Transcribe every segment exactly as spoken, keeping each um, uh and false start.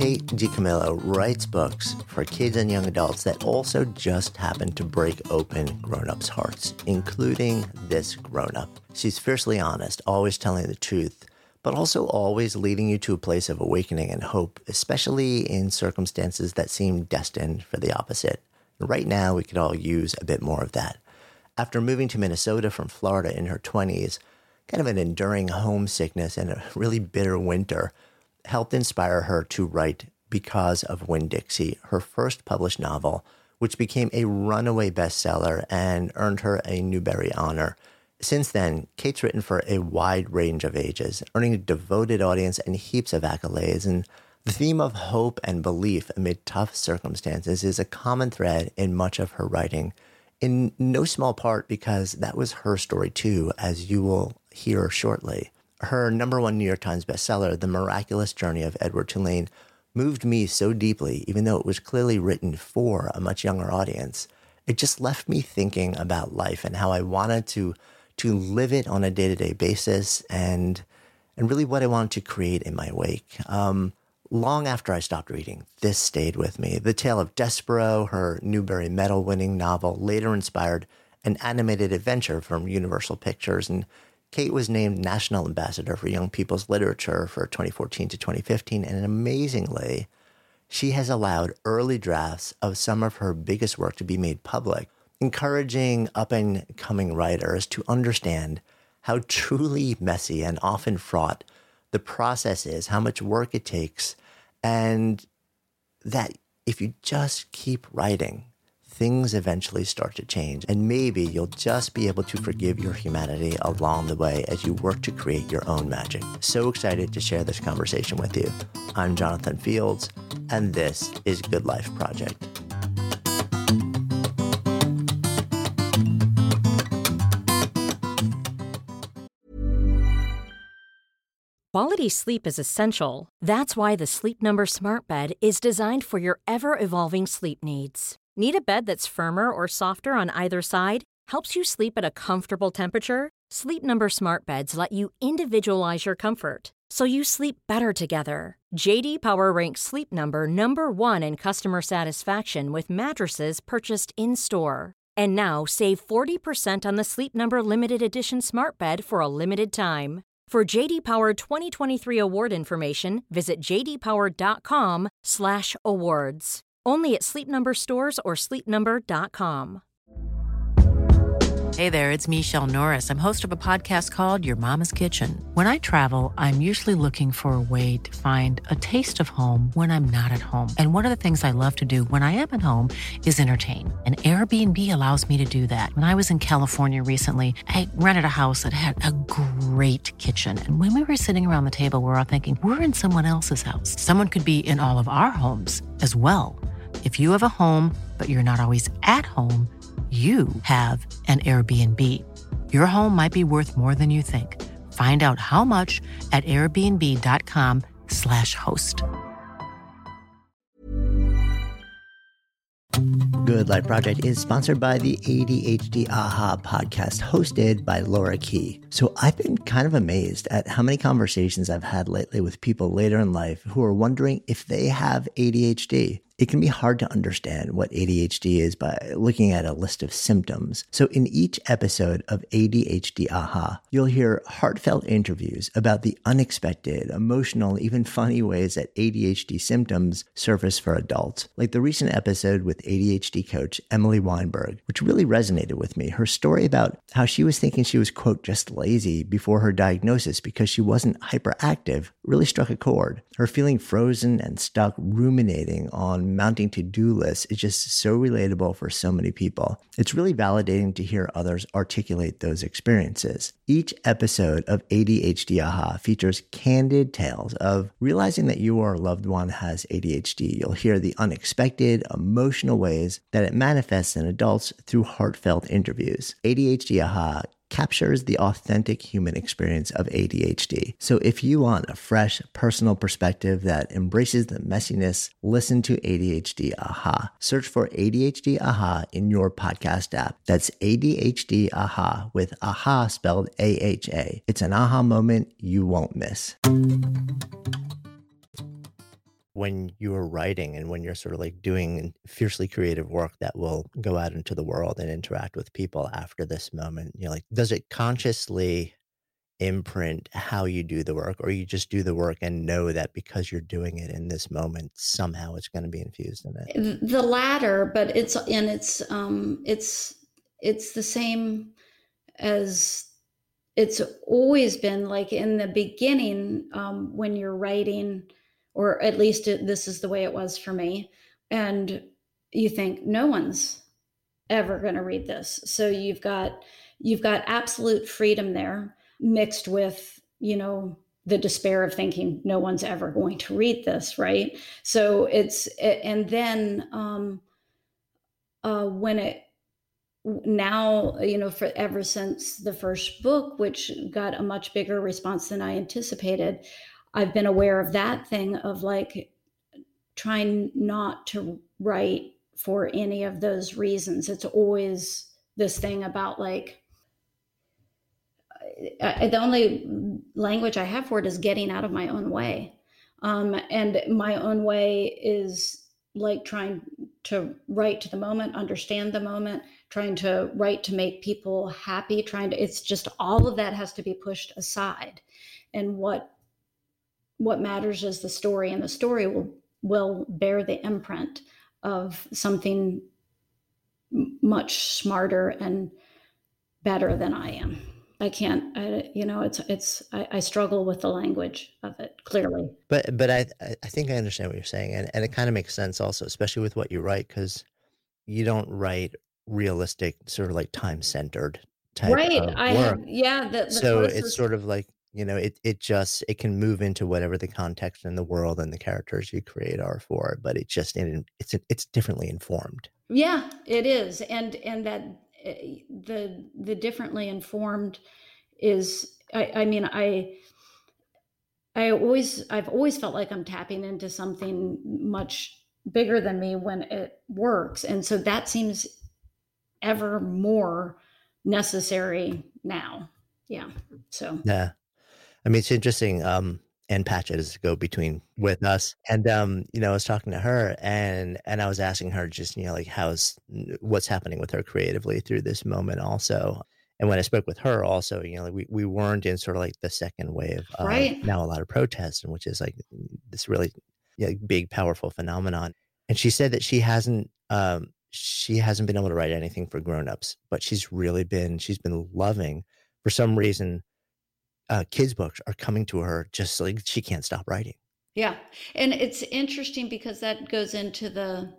Kate DiCamillo writes books for kids and young adults that also just happen to break open grown-ups' hearts, including this grown-up. She's fiercely honest, always telling the truth, but also always leading you to a place of awakening and hope, especially in circumstances that seem destined for the opposite. Right now, we could all use a bit more of that. After moving to Minnesota from Florida in her twenties, kind of an enduring homesickness and a really bitter winter helped inspire her to write Because of Winn-Dixie, her first published novel, which became a runaway bestseller and earned her a Newbery Honor. Since then, Kate's written for a wide range of ages, earning a devoted audience and heaps of accolades. And the theme of hope and belief amid tough circumstances is a common thread in much of her writing, in no small part because that was her story too, as you will hear shortly. Her number one New York Times bestseller, The Miraculous Journey of Edward Tulane, moved me so deeply, even though it was clearly written for a much younger audience. It just left me thinking about life and how I wanted to to live it on a day-to-day basis and and really what I wanted to create in my wake. Um, long after I stopped reading, this stayed with me. The Tale of Despero, her Newbery Medal-winning novel, later inspired an animated adventure from Universal Pictures, and Kate was named National Ambassador for Young People's Literature for twenty fourteen to twenty fifteen, and amazingly, she has allowed early drafts of some of her biggest work to be made public, encouraging up-and-coming writers to understand how truly messy and often fraught the process is, how much work it takes, and that if you just keep writing, things eventually start to change, and maybe you'll just be able to forgive your humanity along the way as you work to create your own magic. So excited to share this conversation with you. I'm Jonathan Fields, and this is Good Life Project. Quality sleep is essential. That's why the Sleep Number Smart Bed is designed for your ever-evolving sleep needs. Need a bed that's firmer or softer on either side? Helps you sleep at a comfortable temperature? Sleep Number Smart Beds let you individualize your comfort, so you sleep better together. J D Power ranks Sleep Number number one in customer satisfaction with mattresses purchased in-store. And now save forty percent on the Sleep Number Limited Edition Smart Bed for a limited time. For J D Power twenty twenty-three award information, visit j d power dot com slash awards. Only at Sleep Number stores or sleep number dot com. Hey there, it's Michelle Norris. I'm host of a podcast called Your Mama's Kitchen. When I travel, I'm usually looking for a way to find a taste of home when I'm not at home. And one of the things I love to do when I am at home is entertain. And Airbnb allows me to do that. When I was in California recently, I rented a house that had a great kitchen. And when we were sitting around the table, we were all thinking, we're in someone else's house. Someone could be in all of our homes as well. If you have a home, but you're not always at home, you have an Airbnb. Your home might be worth more than you think. Find out how much at airbnb.com slash host. Good Life Project is sponsored by the A D H D Aha podcast, hosted by Laura Key. So I've been kind of amazed at how many conversations I've had lately with people later in life who are wondering if they have A D H D. It can be hard to understand what A D H D is by looking at a list of symptoms. So in each episode of A D H D Aha, you'll hear heartfelt interviews about the unexpected, emotional, even funny ways that A D H D symptoms surface for adults. Like the recent episode with A D H D coach Emily Weinberg, which really resonated with me. Her story about how she was thinking she was, quote, just lazy before her diagnosis because she wasn't hyperactive really struck a chord. Her feeling frozen and stuck ruminating on mounting to-do lists is just so relatable for so many people. It's really validating to hear others articulate those experiences. Each episode of A D H D Aha features candid tales of realizing that you or a loved one has A D H D. You'll hear the unexpected, emotional ways that it manifests in adults through heartfelt interviews. A D H D Aha captures the authentic human experience of A D H D. So if you want a fresh, personal perspective that embraces the messiness, listen to A D H D Aha. Search for A D H D Aha in your podcast app. That's A D H D Aha with Aha spelled A H A. It's an aha moment you won't miss. when you're writing and when you're sort of like doing fiercely creative work that will go out into the world and interact with people after this moment, you know, like, does it consciously imprint how you do the work, or you just do the work and know that because you're doing it in this moment, somehow it's going to be infused in it? The latter, but it's and it's um it's it's the same as it's always been. Like in the beginning, um, when you're writing, or at least it, this is the way it was for me, and you think no one's ever going to read this, so you've got you've got absolute freedom there, mixed with, you know, the despair of thinking no one's ever going to read this, right? So it's and then um, uh, when it now, you know, for ever since the first book, which got a much bigger response than I anticipated, I've been aware of that thing of like trying not to write for any of those reasons. It's always this thing about like, I, the only language I have for it is getting out of my own way. Um, and my own way is like trying to write to the moment, understand the moment, trying to write to make people happy, trying to, it's just all of that has to be pushed aside. And what, what matters is the story, and the story will, will bear the imprint of something much smarter and better than I am. I can't, I, you know, it's, it's, I, I struggle with the language of it, clearly. But but I I think I understand what you're saying, and and it kind of makes sense also, especially with what you write, because you don't write realistic, sort of like time-centered type Right. of I work. have, yeah, the, the So it's closest, sort of like, you know, it it just it can move into whatever the context and the world and the characters you create are for, but it just in it's it's differently informed. yeah, it is. And, and that uh, the, the differently informed is, I, I mean, I, I always, I've always felt like I'm tapping into something much bigger than me when it works. And so that seems ever more necessary now. Yeah. So, Yeah. I mean, it's interesting, um, and patches go between with us. And, um, you know, I was talking to her and and I was asking her just, you know, like how's what's happening with her creatively through this moment also. And when I spoke with her also, you know, like we, we weren't in sort of like the second wave of right. now a lot of protests, and which is like this really, yeah, big, powerful phenomenon. And she said that she hasn't um she hasn't been able to write anything for grown-ups, but she's really been she's been loving for some reason uh, kids' books are coming to her just like she can't stop writing. Yeah. And it's interesting because that goes into the,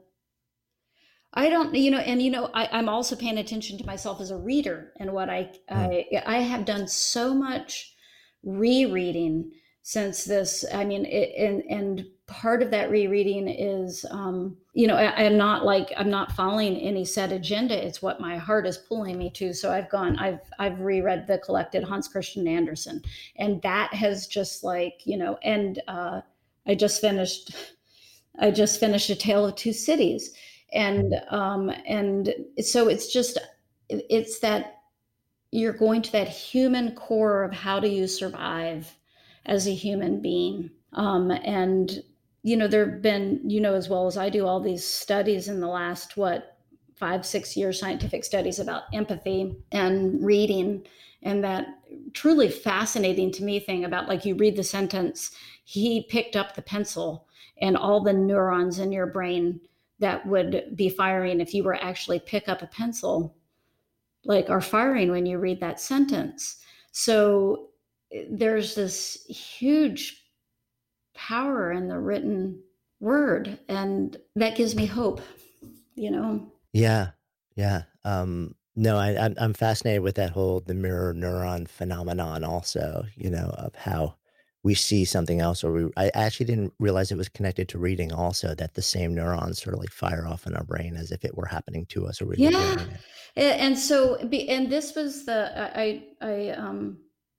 I don't, you know, and you know, I, I'm also paying attention to myself as a reader and what I, Mm. I, I have done so much rereading since this. I mean, it, and and part of that rereading is, um, you know, I, I'm not like I'm not following any set agenda. It's what my heart is pulling me to. So I've gone, I've I've reread the collected Hans Christian Andersen, and that has just like, you know, and uh, I just finished, I just finished A Tale of Two Cities, and um, and so it's just, it's that you're going to that human core of how do you survive as a human being. Um, and, you know, there have been, you know, as well as I do, all these studies in the last, what, five, six years, scientific studies about empathy and reading. And that truly fascinating to me thing about like you read the sentence, he picked up the pencil, and all the neurons in your brain that would be firing if you were actually pick up a pencil like are firing when you read that sentence. So there's this huge power in the written word, and that gives me hope, you know. Yeah, yeah. Um, no, I, I'm I'm fascinated with that whole the mirror neuron phenomenon. Also, you know, of how we see something else, or we. I actually didn't realize it was connected to reading. Also, that the same neurons sort of like fire off in our brain as if it were happening to us, or we were Yeah. doing it. And so and this was the I I um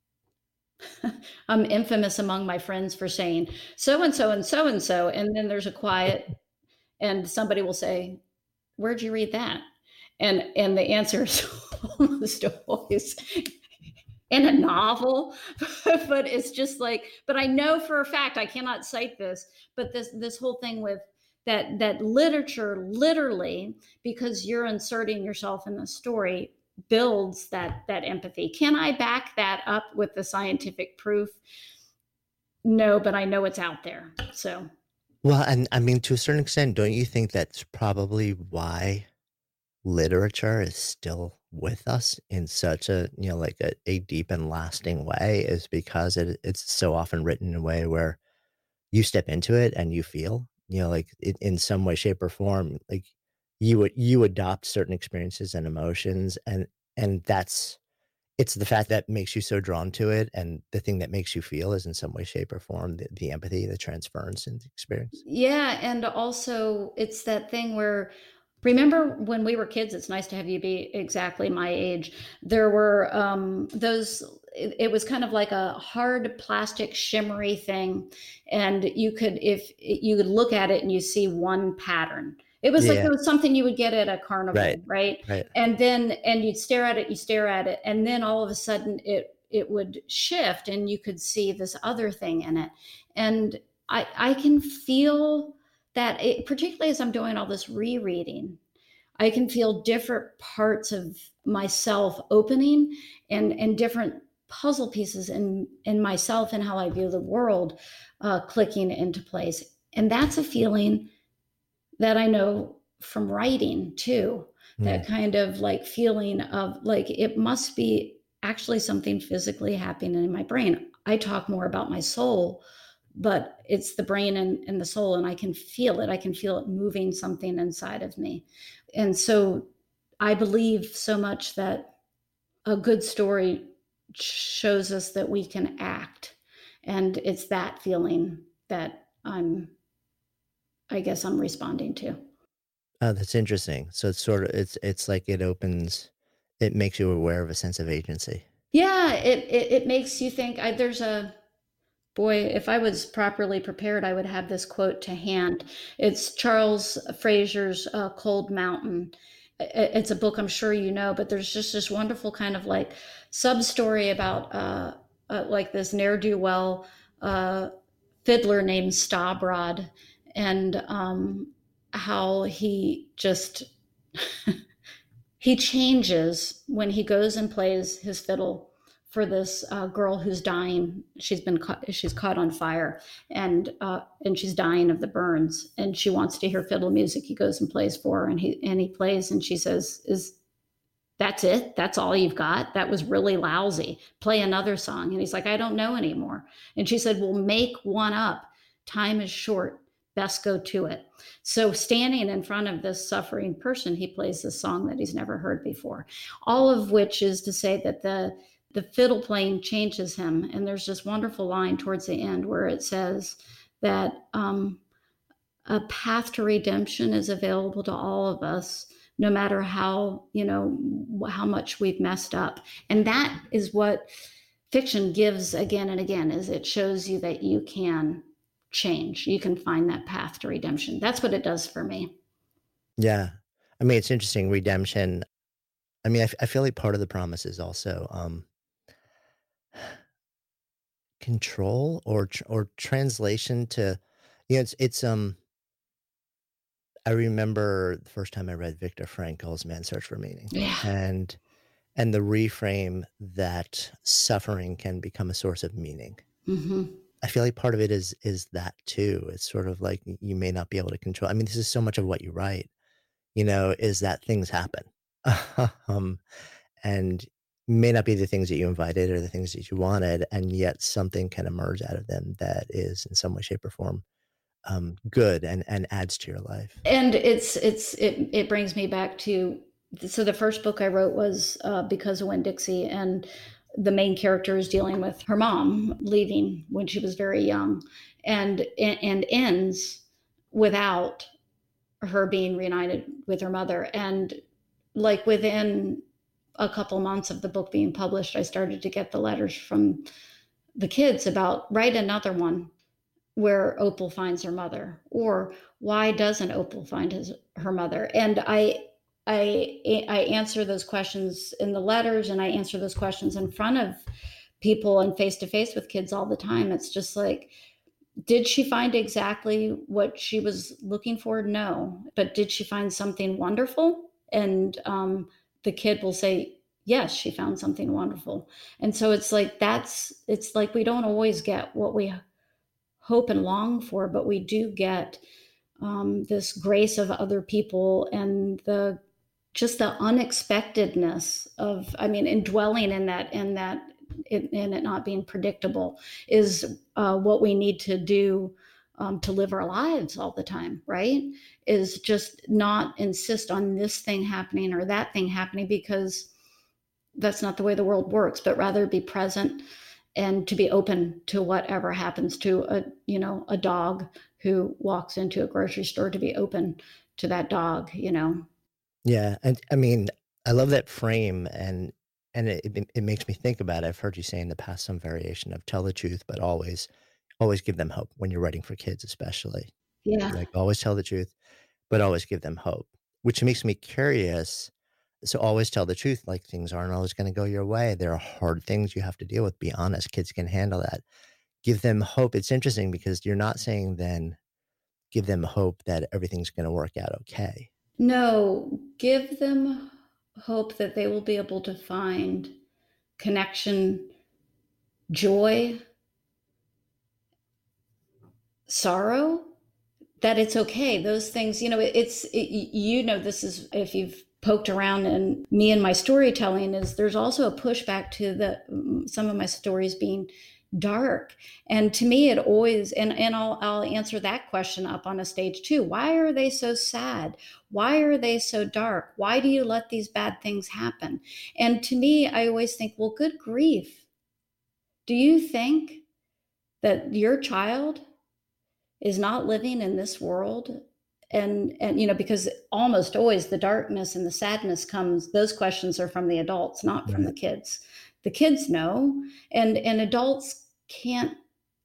I'm infamous among my friends for saying so and so and so and so, and then there's a quiet, and somebody will say, "Where'd you read that?" And and the answer is almost always in a novel, but it's just like, but I know for a fact, I cannot cite this, but this, this whole thing with that, that literature literally, because you're inserting yourself in the story, builds that, that empathy. Can I back that up with the scientific proof? No, but I know it's out there. So. Well, and I mean, to a certain extent, don't you think that's probably why literature is still with us in such a, you know, like a, a deep and lasting way, is because it, it's so often written in a way where you step into it and you feel, you know, like it, in some way, shape, or form, like you would you adopt certain experiences and emotions, and and that's it's the fact that makes you so drawn to it, and the thing that makes you feel is in some way, shape, or form the, the empathy, the transference into experience. Yeah, and also it's that thing where, remember when we were kids, it's nice to have you be exactly my age. There were um, those, it, it was kind of like a hard plastic shimmery thing. And you could, if you could look at it and you see one pattern. It was like Yeah, it was something you would get at a carnival, right, right? right. And then, and you'd stare at it, you stare at it, and then all of a sudden it, it would shift and you could see this other thing in it. And I, I can feel that, it, particularly as I'm doing all this rereading, I can feel different parts of myself opening, and, and different puzzle pieces in, in myself and how I view the world uh, clicking into place. And that's a feeling that I know from writing too, Mm. that kind of like feeling of like, it must be actually something physically happening in my brain. I talk more about my soul, but it's the brain and, and the soul, and I can feel it. I can feel it moving something inside of me. And so I believe so much that a good story shows us that we can act. And it's that feeling that I'm, I guess I'm responding to. Oh, that's interesting. So it's sort of it's it's like it opens, it makes you aware of a sense of agency. Yeah, it, it, it makes you think. I, there's a, boy, if I was properly prepared, I would have this quote to hand. It's Charles Frazier's uh, Cold Mountain. It's a book I'm sure you know, but there's just this wonderful kind of like sub story about uh, uh, like this ne'er-do-well uh, fiddler named Stabrod, and um, how he just he changes when he goes and plays his fiddle for this uh, girl who's dying. She's been caught, she's caught on fire, and uh, and she's dying of the burns, and she wants to hear fiddle music. He goes and plays for her, and he and he plays, and she says, "Is that's it? That's all you've got? That was really lousy. Play another song." And he's like, "I don't know anymore." And she said, "Well, make one up. Time is short. Best go to it." So standing in front of this suffering person, he plays this song that he's never heard before. All of which is to say that the the fiddle playing changes him. And there's this wonderful line towards the end where it says that um, a path to redemption is available to all of us, no matter how, you know, how much we've messed up. And that is what fiction gives again and again, is it shows you that you can change. You can find that path to redemption. That's what it does for me. Yeah. I mean, it's interesting. Redemption. I mean, I, f- I feel like part of the promise is also um, control or tr- or translation to, you know, it's it's um. I remember the first time I read Viktor Frankl's Man's Search for Meaning, Yeah. and and the reframe that suffering can become a source of meaning. Mm-hmm. I feel like part of it is is that too. It's sort of like you may not be able to control. I mean, this is so much of what you write, you know, is that things happen. um, and may not be the things that you invited or the things that you wanted, and yet something can emerge out of them that is in some way, shape, or form um, good and and adds to your life. And it's it's it it brings me back to, so the first book I wrote was uh, Because of Winn-Dixie, and the main character is dealing with her mom leaving when she was very young, and and ends without her being reunited with her mother. And like within a couple months of the book being published, I started to get the letters from the kids about, write another one where Opal finds her mother, or why doesn't Opal find his her mother? And I I I answer those questions in the letters, and I answer those questions in front of people and face to face with kids all the time. It's just like, did she find exactly what she was looking for? No. But did she find something wonderful? And um, the kid will say, yes, she found something wonderful. And so it's like, that's, it's like we don't always get what we hope and long for, but we do get um, this grace of other people and the just the unexpectedness of, I mean, indwelling in that, in that, in, in it not being predictable is uh, what we need to do um, to live our lives all the time, right? Is just not insist on this thing happening or that thing happening, because that's not the way the world works, but rather be present and to be open to whatever happens to a, you know, a dog who walks into a grocery store, to be open to that dog, you know. Yeah, and I mean, I love that frame, and and it it it makes me think about it. I've heard you say in the past some variation of tell the truth, but always always give them hope when you're writing for kids, especially. Yeah. Like always tell the truth, but always give them hope, which makes me curious. So always tell the truth, like things aren't always going to go your way. There are hard things you have to deal with. Be honest, kids can handle that. Give them hope. It's interesting because you're not saying then give them hope that everything's going to work out okay. No, give them hope that they will be able to find connection, joy, sorrow, that it's okay. Those things, you know, it, it's, it, you know, this is, if you've poked around in me and my storytelling, is there's also a pushback to the, some of my stories being dark. And to me, it always, and, and I'll, I'll answer that question up on a stage too. Why are they so sad? Why are they so dark? Why do you let these bad things happen? And to me, I always think, well, good grief. Do you think that your child is not living in this world? And, and, you know, because almost always the darkness and the sadness comes, those questions are from the adults, not from Right. the kids. The kids know, and, and adults can't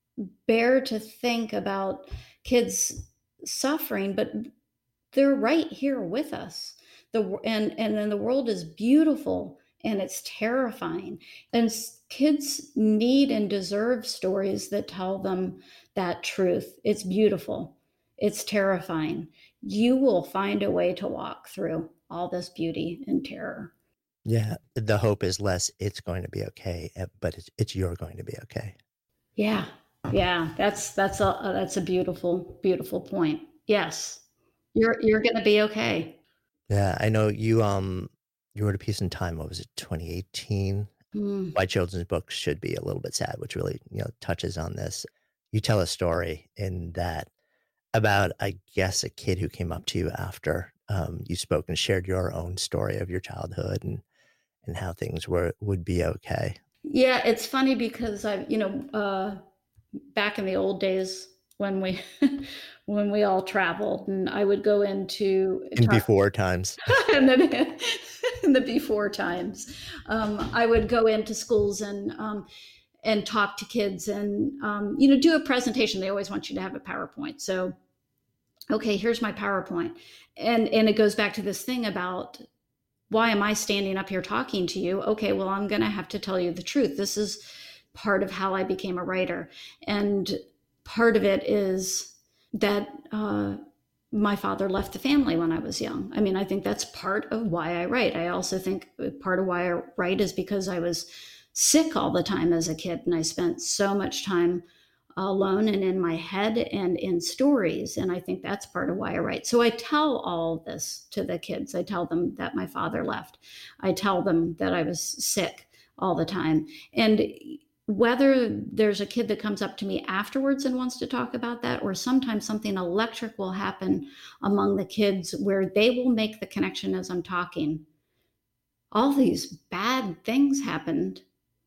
bear to think about kids suffering, but they're right here with us. The, and, and then the world is beautiful and it's terrifying. And kids need and deserve stories that tell them that truth. It's beautiful. It's terrifying. You will find a way to walk through all this beauty and terror. Yeah, the hope is less it's going to be okay, eh, but it's it's you're going to be okay. Yeah. Yeah, that's that's a that's a beautiful beautiful point. Yes. You're you're going to be okay. Yeah, I know you um you wrote a piece in Time, what was it, twenty eighteen? Mm. Why children's books should be a little bit sad, which really, you know, touches on this. You tell a story in that about, I guess, a kid who came up to you after um, you spoke and shared your own story of your childhood and and how things were would be okay. Yeah, it's funny because I, you know, uh, back in the old days when we when we all traveled, and I would go into In talk, before times. and then in the before times, um, I would go into schools and um, and talk to kids and um, you know, do a presentation. They always want you to have a PowerPoint. So, okay, here's my PowerPoint, and and it goes back to this thing about, why am I standing up here talking to you? Okay, well, I'm going to have to tell you the truth. This is part of how I became a writer. And part of it is that uh, my father left the family when I was young. I mean, I think that's part of why I write. I also think part of why I write is because I was sick all the time as a kid, and I spent so much time alone and in my head and in stories. And I think that's part of why I write. So I tell all this to the kids. I tell them that my father left. I tell them that I was sick all the time. And whether there's a kid that comes up to me afterwards and wants to talk about that, or sometimes something electric will happen among the kids where they will make the connection as I'm talking. All these bad things happened,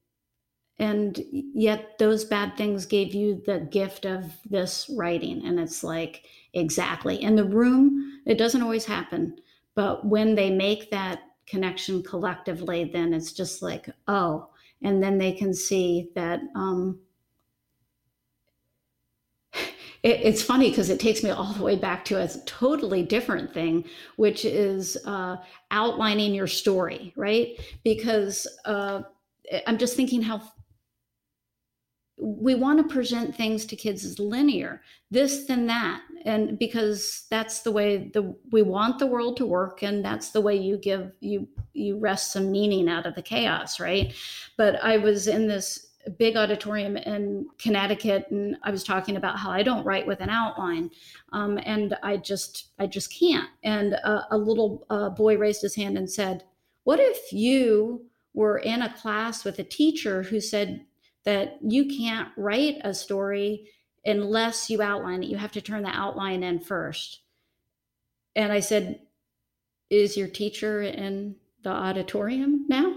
and yet those bad things gave you the gift of this writing. And it's like, exactly. In the room, it doesn't always happen. But when they make that connection collectively, then it's just like, oh, and then they can see that um, it, it's funny because it takes me all the way back to a totally different thing, which is uh, outlining your story, right? Because uh, I'm just thinking how we want to present things to kids as linear, this then that, and because that's the way the we want the world to work, and that's the way you give you you wrest some meaning out of the chaos, right? But I was in this big auditorium in Connecticut, and I was talking about how I don't write with an outline, um, and I just I just can't. And a, a little uh, boy raised his hand and said, "What if you were in a class with a teacher who said that you can't write a story unless you outline it? You have to turn the outline in first." And I said, "Is your teacher in the auditorium now?"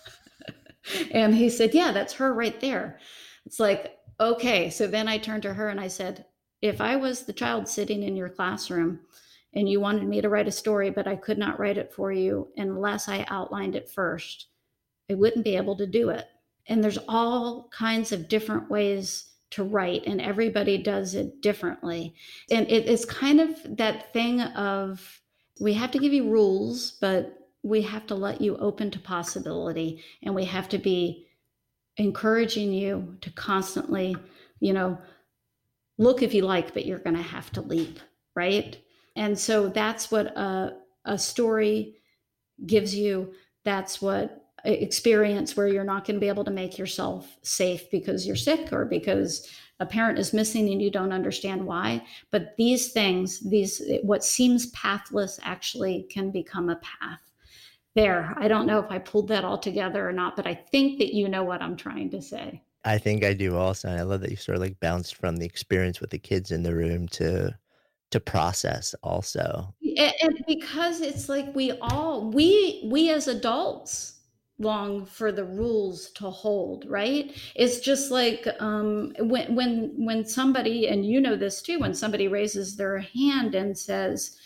And he said, "Yeah, that's her right there." It's like, okay. So then I turned to her and I said, "If I was the child sitting in your classroom and you wanted me to write a story, but I could not write it for you unless I outlined it first, I wouldn't be able to do it." And there's all kinds of different ways to write, and everybody does it differently. And it, it's kind of that thing of, we have to give you rules, but we have to let you open to possibility, and we have to be encouraging you to constantly, you know, look if you like, but you're going to have to leap, right? And so that's what a, a story gives you. That's what experience where you're not going to be able to make yourself safe because you're sick or because a parent is missing and you don't understand why. But these things, these what seems pathless actually can become a path. There, I don't know if I pulled that all together or not, but I think that you know what I'm trying to say. I think I do also. And I love that you sort of like bounced from the experience with the kids in the room to to process also. And, and because it's like we all we we as adults long for the rules to hold, right? It's just like um, when when when somebody, and you know this too, when somebody raises their hand and says,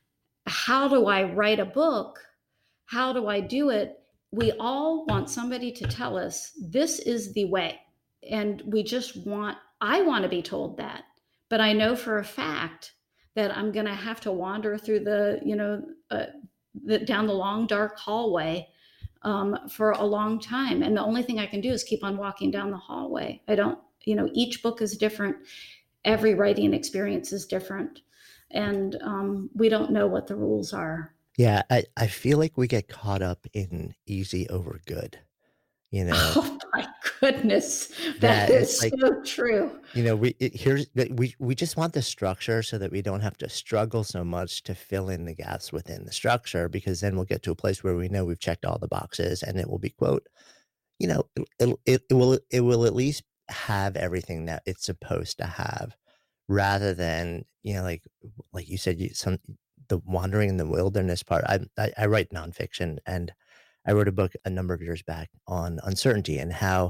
"How do I write a book? How do I do it?" We all want somebody to tell us this is the way. And we just want, I want to be told that. But I know for a fact that I'm going to have to wander through the, you know, uh, the, down the long, dark hallway um, for a long time. And the only thing I can do is keep on walking down the hallway. I don't, you know, each book is different. Every writing experience is different. And um, we don't know what the rules are. Yeah, I, I feel like we get caught up in easy over good, you know, Oh my goodness. That that it's is like, so true. you know, we it, here's that we we just want the structure so that we don't have to struggle so much to fill in the gaps within the structure, because then we'll get to a place where we know we've checked all the boxes and it will be, quote, you know, it, it, it will it will at least have everything that it's supposed to have, rather than, you know, like like you said, you, some the wandering in the wilderness part. I, I I write nonfiction, and I wrote a book a number of years back on uncertainty and how,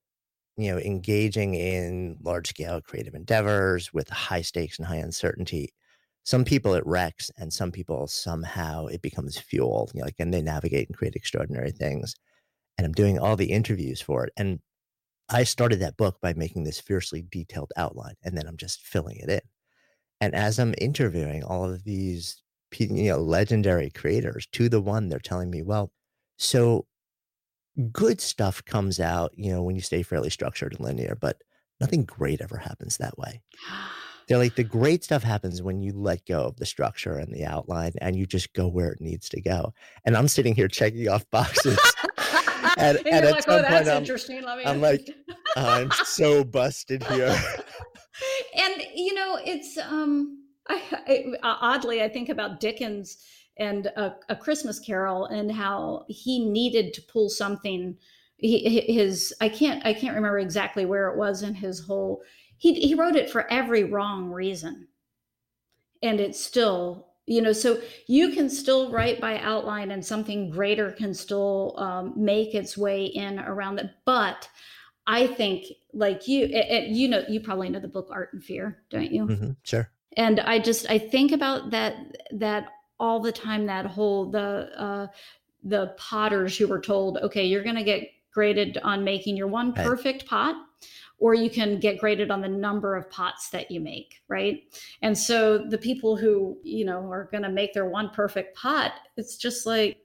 you know, engaging in large scale creative endeavors with high stakes and high uncertainty, some people it wrecks, and some people somehow it becomes fuel, you know, like, and they navigate and create extraordinary things. And I'm doing all the interviews for it. And I started that book by making this fiercely detailed outline, and then I'm just filling it in. And as I'm interviewing all of these, you know, legendary creators, to the one, they're telling me, well, so good stuff comes out, you know, when you stay fairly structured and linear, but nothing great ever happens that way. They're like, the great stuff happens when you let go of the structure and the outline and you just go where it needs to go. And I'm sitting here checking off boxes. and, And and you're at like, some oh, that's point, I'm, interesting. Let me. I'm like, I'm so busted here. And you know, it's um, I, I oddly I think about Dickens and a, a Christmas Carol and how he needed to pull something. He, his I can't I can't remember exactly where it was in his whole. He he wrote it for every wrong reason, and it's still, you know, so you can still write by outline and something greater can still um, make its way in around it. But I think, like you, it, it, you know, you probably know the book Art and Fear, don't you? Mm-hmm, sure. And I just, I think about that, that all the time, that whole, the, uh, the potters who were told, okay, you're going to get graded on making your one Right. perfect pot, or you can get graded on the number of pots that you make, right? And so the people who, you know, are going to make their one perfect pot, it's just like,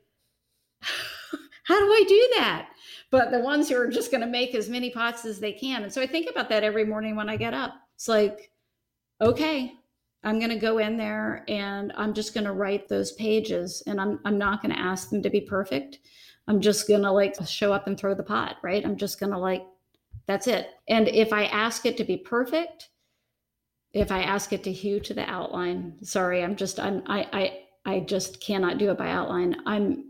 how do I do that? But the ones who are just going to make as many pots as they can. And so I think about that every morning when I get up. It's like, okay, I'm going to go in there and I'm just going to write those pages, and I'm I'm not going to ask them to be perfect. I'm just going to like show up and throw the pot, right? I'm just going to like, that's it. And if I ask it to be perfect, if I ask it to hew to the outline, sorry, I'm just, I'm, I, I, I just cannot do it by outline. I'm,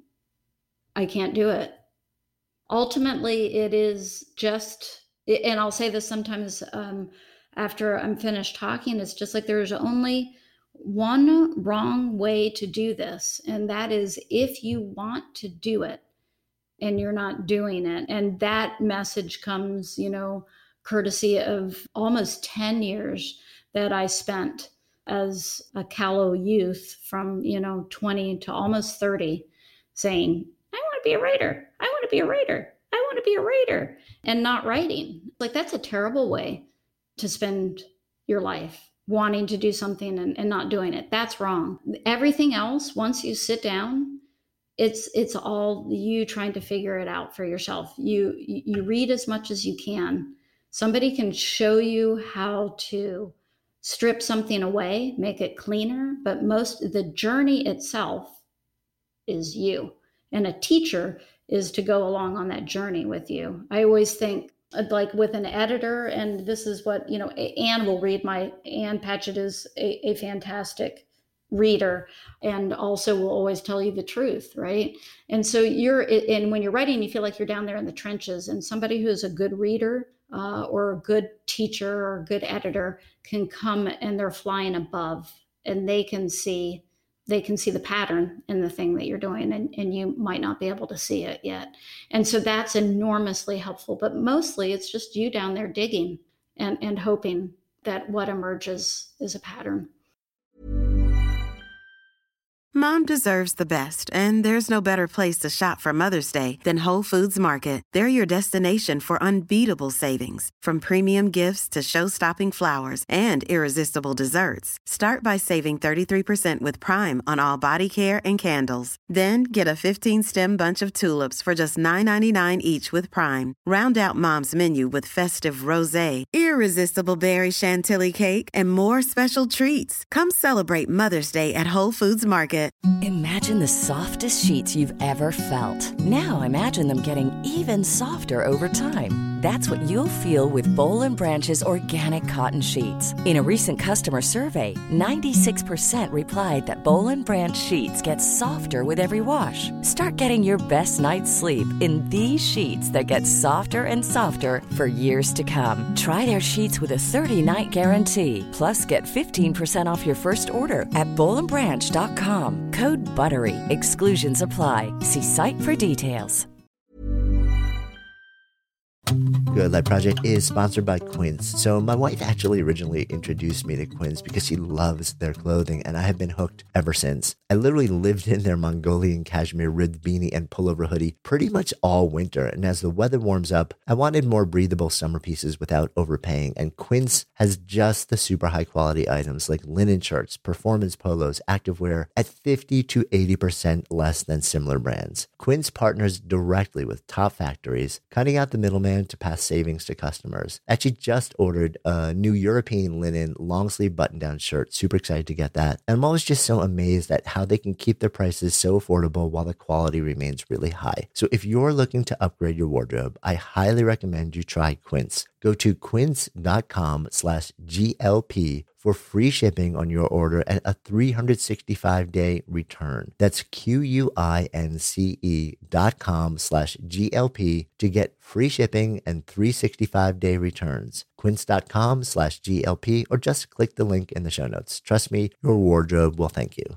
I can't do it. Ultimately, it is just, and I'll say this sometimes um, after I'm finished talking, it's just like there's only one wrong way to do this. And that is if you want to do it and you're not doing it. And that message comes, you know, courtesy of almost ten years that I spent as a callow youth from, you know, twenty to almost thirty saying, I want to be a writer. I want to be a writer. I want to be a writer, and not writing. Like, that's a terrible way to spend your life, wanting to do something and, and not doing it. That's wrong. Everything else, once you sit down, it's it's all you trying to figure it out for yourself. You you read as much as you can. Somebody can show you how to strip something away, make it cleaner, but most the journey itself is you. And a teacher is to go along on that journey with you. I always think like with an editor, and this is what, you know, Anne will read my, Anne Patchett is a, a fantastic reader and also will always tell you the truth, right? And so you're, and when you're writing, you feel like you're down there in the trenches, and somebody who is a good reader uh, or a good teacher or a good editor can come and they're flying above, and they can see they can see the pattern in the thing that you're doing, and, and you might not be able to see it yet. And so that's enormously helpful, but mostly it's just you down there digging and, and hoping that what emerges is a pattern. Mom deserves the best, and there's no better place to shop for Mother's Day than Whole Foods Market. They're your destination for unbeatable savings, from premium gifts to show-stopping flowers and irresistible desserts. Start by saving thirty-three percent with Prime on all body care and candles. Then get a fifteen-stem bunch of tulips for just nine ninety-nine each with Prime. Round out Mom's menu with festive rosé, irresistible berry chantilly cake, and more special treats. Come celebrate Mother's Day at Whole Foods Market. Imagine the softest sheets you've ever felt. Now imagine them getting even softer over time. That's what you'll feel with Boll and Branch's organic cotton sheets. In a recent customer survey, ninety-six percent replied that Boll and Branch sheets get softer with every wash. Start getting your best night's sleep in these sheets that get softer and softer for years to come. Try their sheets with a thirty-night guarantee. Plus, get fifteen percent off your first order at boll and branch dot com. Code BUTTERY. Exclusions apply. See site for details. Good Life Project is sponsored by Quince. So my wife actually originally introduced me to Quince because she loves their clothing, and I have been hooked ever since. I literally lived in their Mongolian cashmere ribbed beanie and pullover hoodie pretty much all winter, and as the weather warms up, I wanted more breathable summer pieces without overpaying, and Quince has just the super high quality items like linen shirts, performance polos, activewear at fifty to eighty percent less than similar brands. Quince partners directly with top factories, cutting out the middleman to pass savings to customers. Actually just ordered a new European linen long sleeve button down shirt. Super excited to get that. And I'm always just so amazed at how they can keep their prices so affordable while the quality remains really high. So if you're looking to upgrade your wardrobe, I highly recommend you try Quince. Go to quince.com slash GLP for free shipping on your order and a three hundred sixty-five day return. That's Q-U-I-N-C-E dot com slash G-L-P to get free shipping and three hundred sixty-five day returns. Quince.com slash G-L-P or just click the link in the show notes. Trust me, your wardrobe will thank you.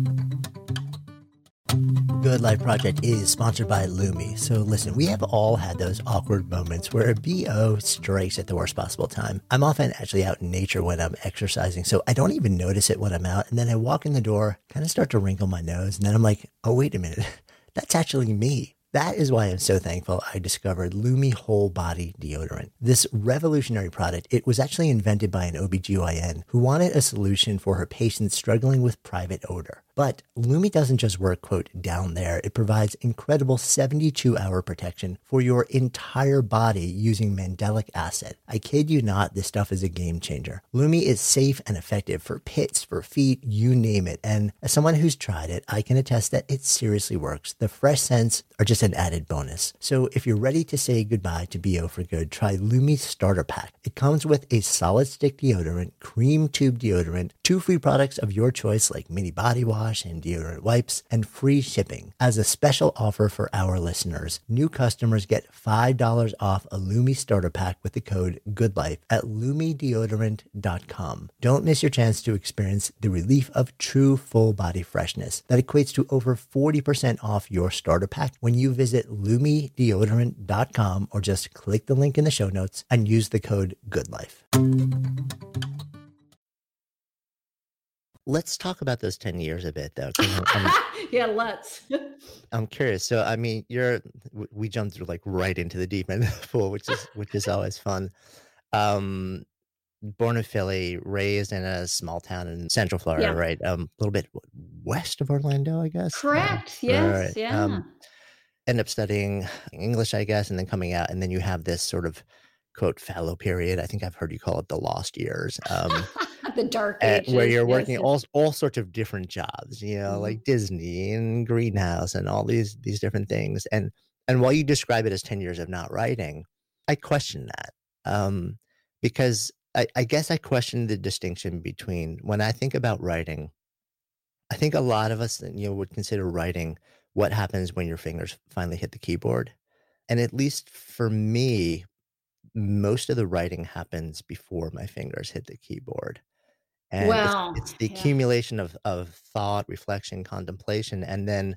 Good Life Project is sponsored by Lumi. So listen, we have all had those awkward moments where a B O strikes at the worst possible time. I'm often actually out in nature when I'm exercising, so I don't even notice it when I'm out. And then I walk in the door, kind of start to wrinkle my nose, and then I'm like, oh, wait a minute, that's actually me. That is why I'm so thankful I discovered Lumi Whole Body Deodorant. This revolutionary product, it was actually invented by an O B G Y N who wanted a solution for her patients struggling with private odor. But Lumi doesn't just work, quote, down there. It provides incredible seventy-two hour protection for your entire body using mandelic acid. I kid you not, this stuff is a game changer. Lumi is safe and effective for pits, for feet, you name it. And as someone who's tried it, I can attest that it seriously works. The fresh scents are just an added bonus. So if you're ready to say goodbye to B O for good, try Lumi's Starter Pack. It comes with a solid stick deodorant, cream tube deodorant, two free products of your choice like mini body wash and deodorant wipes, and free shipping. As a special offer for our listeners, new customers get five dollars off a Lumi Starter Pack with the code GOODLIFE at lumi deodorant dot com. Don't miss your chance to experience the relief of true full body freshness that equates to over forty percent off your starter pack when you visit lumi deodorant dot com or just click the link in the show notes and use the code GOODLIFE. Let's talk about those ten years a bit, though. 'cause I'm, I'm, Yeah, let's. I'm curious. So, I mean, you're w- we jumped through like right into the deep end of the pool, which is which is always fun. Um, Born in Philly, raised in a small town in Central Florida, Yeah, right? Um, a little bit west of Orlando, I guess. Um, correct. right, Yes, right. yeah. Um, end up studying English, I guess, and then coming out, and then you have this sort of quote fallow period. I think I've heard you call it the lost years. Um, The dark uh, where ages. you're Yes, working yes. all all sorts of different jobs, you know, Mhm. like Disney and Greenhouse and all these these different things. And and while you describe it as ten years of not writing, I question that. Um, because I, I guess I question the distinction between when I think about writing, I think a lot of us, you know, would consider writing what happens when your fingers finally hit the keyboard. And at least for me, most of the writing happens before my fingers hit the keyboard. And it's Well, it's the yeah. accumulation of of thought, reflection, contemplation, and then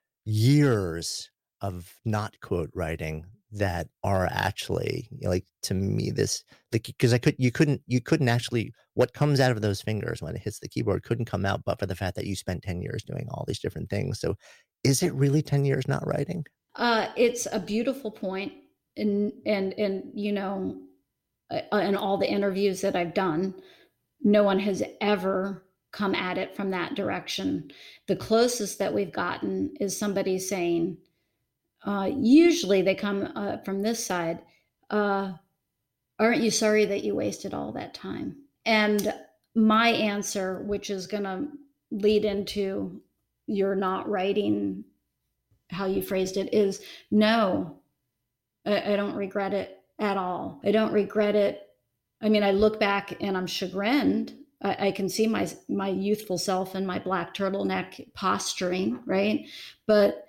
years of not quote writing that are actually, you know, like, to me, this like, because I could you couldn't you couldn't actually what comes out of those fingers when it hits the keyboard couldn't come out but for the fact that you spent ten years doing all these different things. So, is it really ten years not writing? Uh, it's a beautiful point, and and and you know, uh, in all the interviews that I've done, no one has ever come at it from that direction. The closest that we've gotten is somebody saying, uh, usually they come uh, from this side, uh, aren't you sorry that you wasted all that time? And my answer, which is going to lead into you're not writing how you phrased it, is no, I, I don't regret it at all. I don't regret it. I mean, I look back and I'm chagrined. I, I can see my my youthful self in my black turtleneck posturing, right? But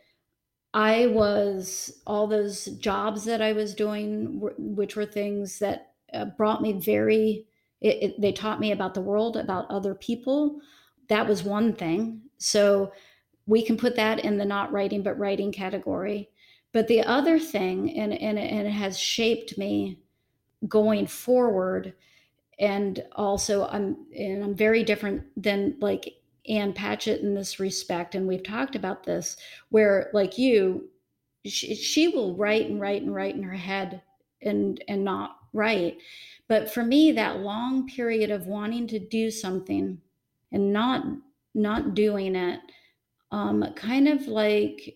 I was all those jobs that I was doing, which were things that uh, brought me very. It, it, they taught me about the world, about other people. That was one thing. So we can put that in the not writing but writing category. But the other thing, and and, and it has shaped me going forward, and also I'm and I'm very different than like Ann Patchett in this respect, and we've talked about this, where like you, she, she will write and write and write in her head and and not write. But for me, that long period of wanting to do something and not not doing it, um, kind of like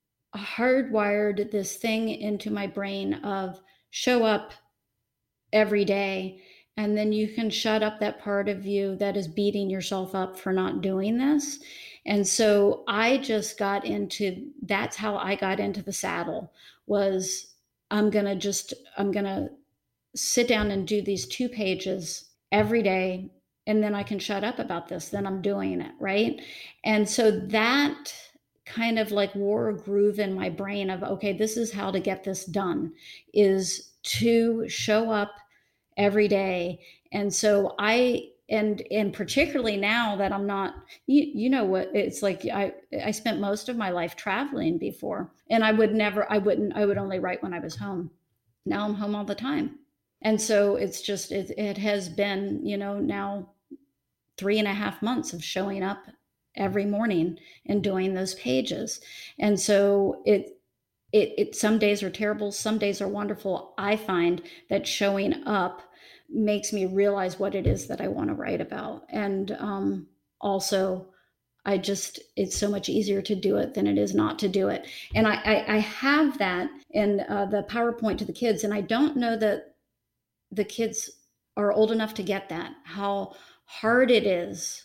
hardwired this thing into my brain of show up every day, and then you can shut up that part of you that is beating yourself up for not doing this. And so I just got into that's how I got into the saddle was I'm going to just I'm going to sit down and do these two pages every day, and then I can shut up about this, then I'm doing it, right? And so that kind of like wore a groove in my brain of okay, this is how to get this done, is to show up every day. And so I and and particularly now that I'm not, you, you know what it's like, I I spent most of my life traveling before, and I would never I wouldn't I would only write when I was home. Now I'm home all the time. And so it's just it, it has been, you know, now three and a half months of showing up every morning and doing those pages. And so it it, it some days are terrible, some days are wonderful. I find that showing up makes me realize what it is that I want to write about. And um, also, I just, it's so much easier to do it than it is not to do it. And I, I, I have that in uh, the PowerPoint to the kids. And I don't know that the kids are old enough to get that, how hard it is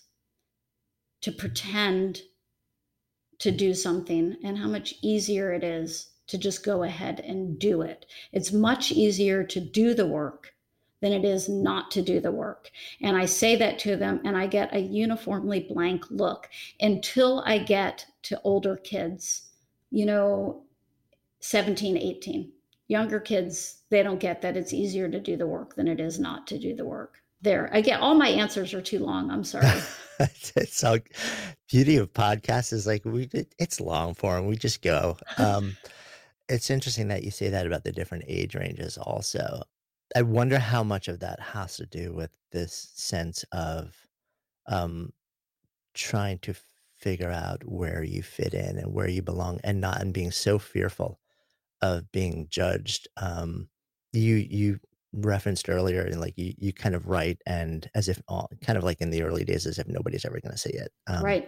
to pretend to do something and how much easier it is to just go ahead and do it. It's much easier to do the work than it is not to do the work. And I say that to them and I get a uniformly blank look until I get to older kids, you know, seventeen, eighteen. Younger kids, they don't get that it's easier to do the work than it is not to do the work. There, I get all my answers are too long. I'm sorry. It's all beauty of podcasts is like we it's long form. We just go. Um, it's interesting that you say that about the different age ranges also. I wonder how much of that has to do with this sense of um, trying to figure out where you fit in and where you belong, and not and being so fearful of being judged. Um, you you referenced earlier, and like you you kind of write and as if all kind of like in the early days, as if nobody's ever going to see it. Um, Right.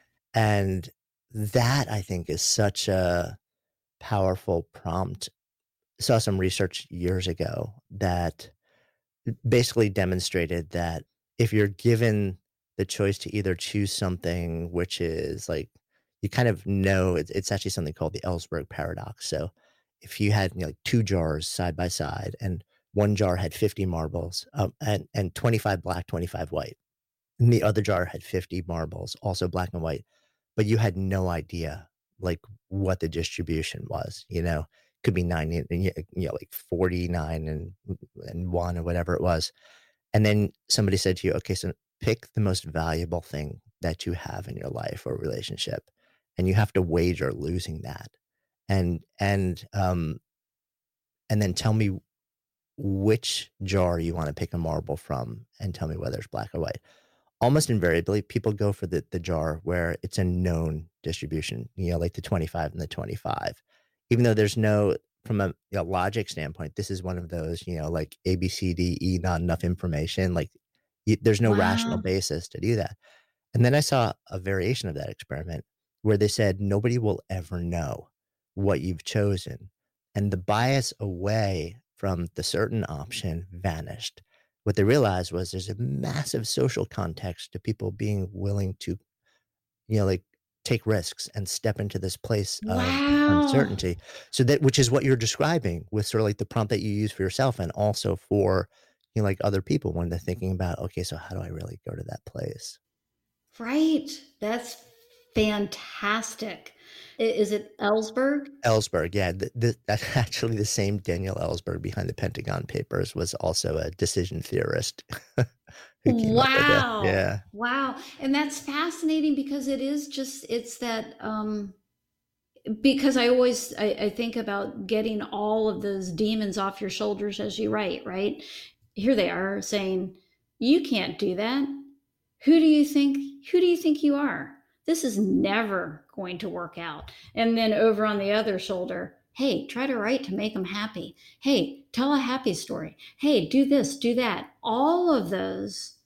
and that I think is such a powerful prompt. Saw some research years ago that basically demonstrated that if you're given the choice to either choose something which is like you kind of know it's, it's actually something called the Ellsberg paradox. So if you had you know, like two jars side by side and one jar had fifty marbles um, and, and twenty-five black, twenty-five white, and the other jar had fifty marbles, also black and white, but you had no idea like what the distribution was, you know, could be ninety and you know, like forty-nine and, and one or whatever it was. And then somebody said to you, okay, so pick the most valuable thing that you have in your life or relationship. And you have to wager losing that. And, and, um, and then tell me which jar you want to pick a marble from and tell me whether it's black or white. Almost invariably, people go for the, the jar where it's a known distribution, you know, like the twenty-five and the twenty-five, even though there's no, from a you know, logic standpoint, this is one of those, you know, like A, B, C, D, E, not enough information. Like you, there's no rational Wow. basis to do that. And then I saw a variation of that experiment where they said, nobody will ever know what you've chosen. And the bias away from the certain option vanished. What they realized was there's a massive social context to people being willing to, you know, like take risks and step into this place of Wow. uncertainty. So that, which is what you're describing with sort of like the prompt that you use for yourself and also for, you know, like other people when they're thinking about, okay, so how do I really go to that place? Right. That's fantastic. I- Is it Ellsberg? Ellsberg, yeah, th- th- that's actually the same Daniel Ellsberg behind the Pentagon Papers was also a decision theorist who came up with it. Wow. Yeah. Wow. And that's fascinating because it is just, it's that, um, because I always, I, I think about getting all of those demons off your shoulders as you write, right? Here they are saying, you can't do that. Who do you think, who do you think you are? This is never going to work out. And then over on the other shoulder, hey, try to write to make them happy. Hey, tell a happy story. Hey, do this, do that. All of those.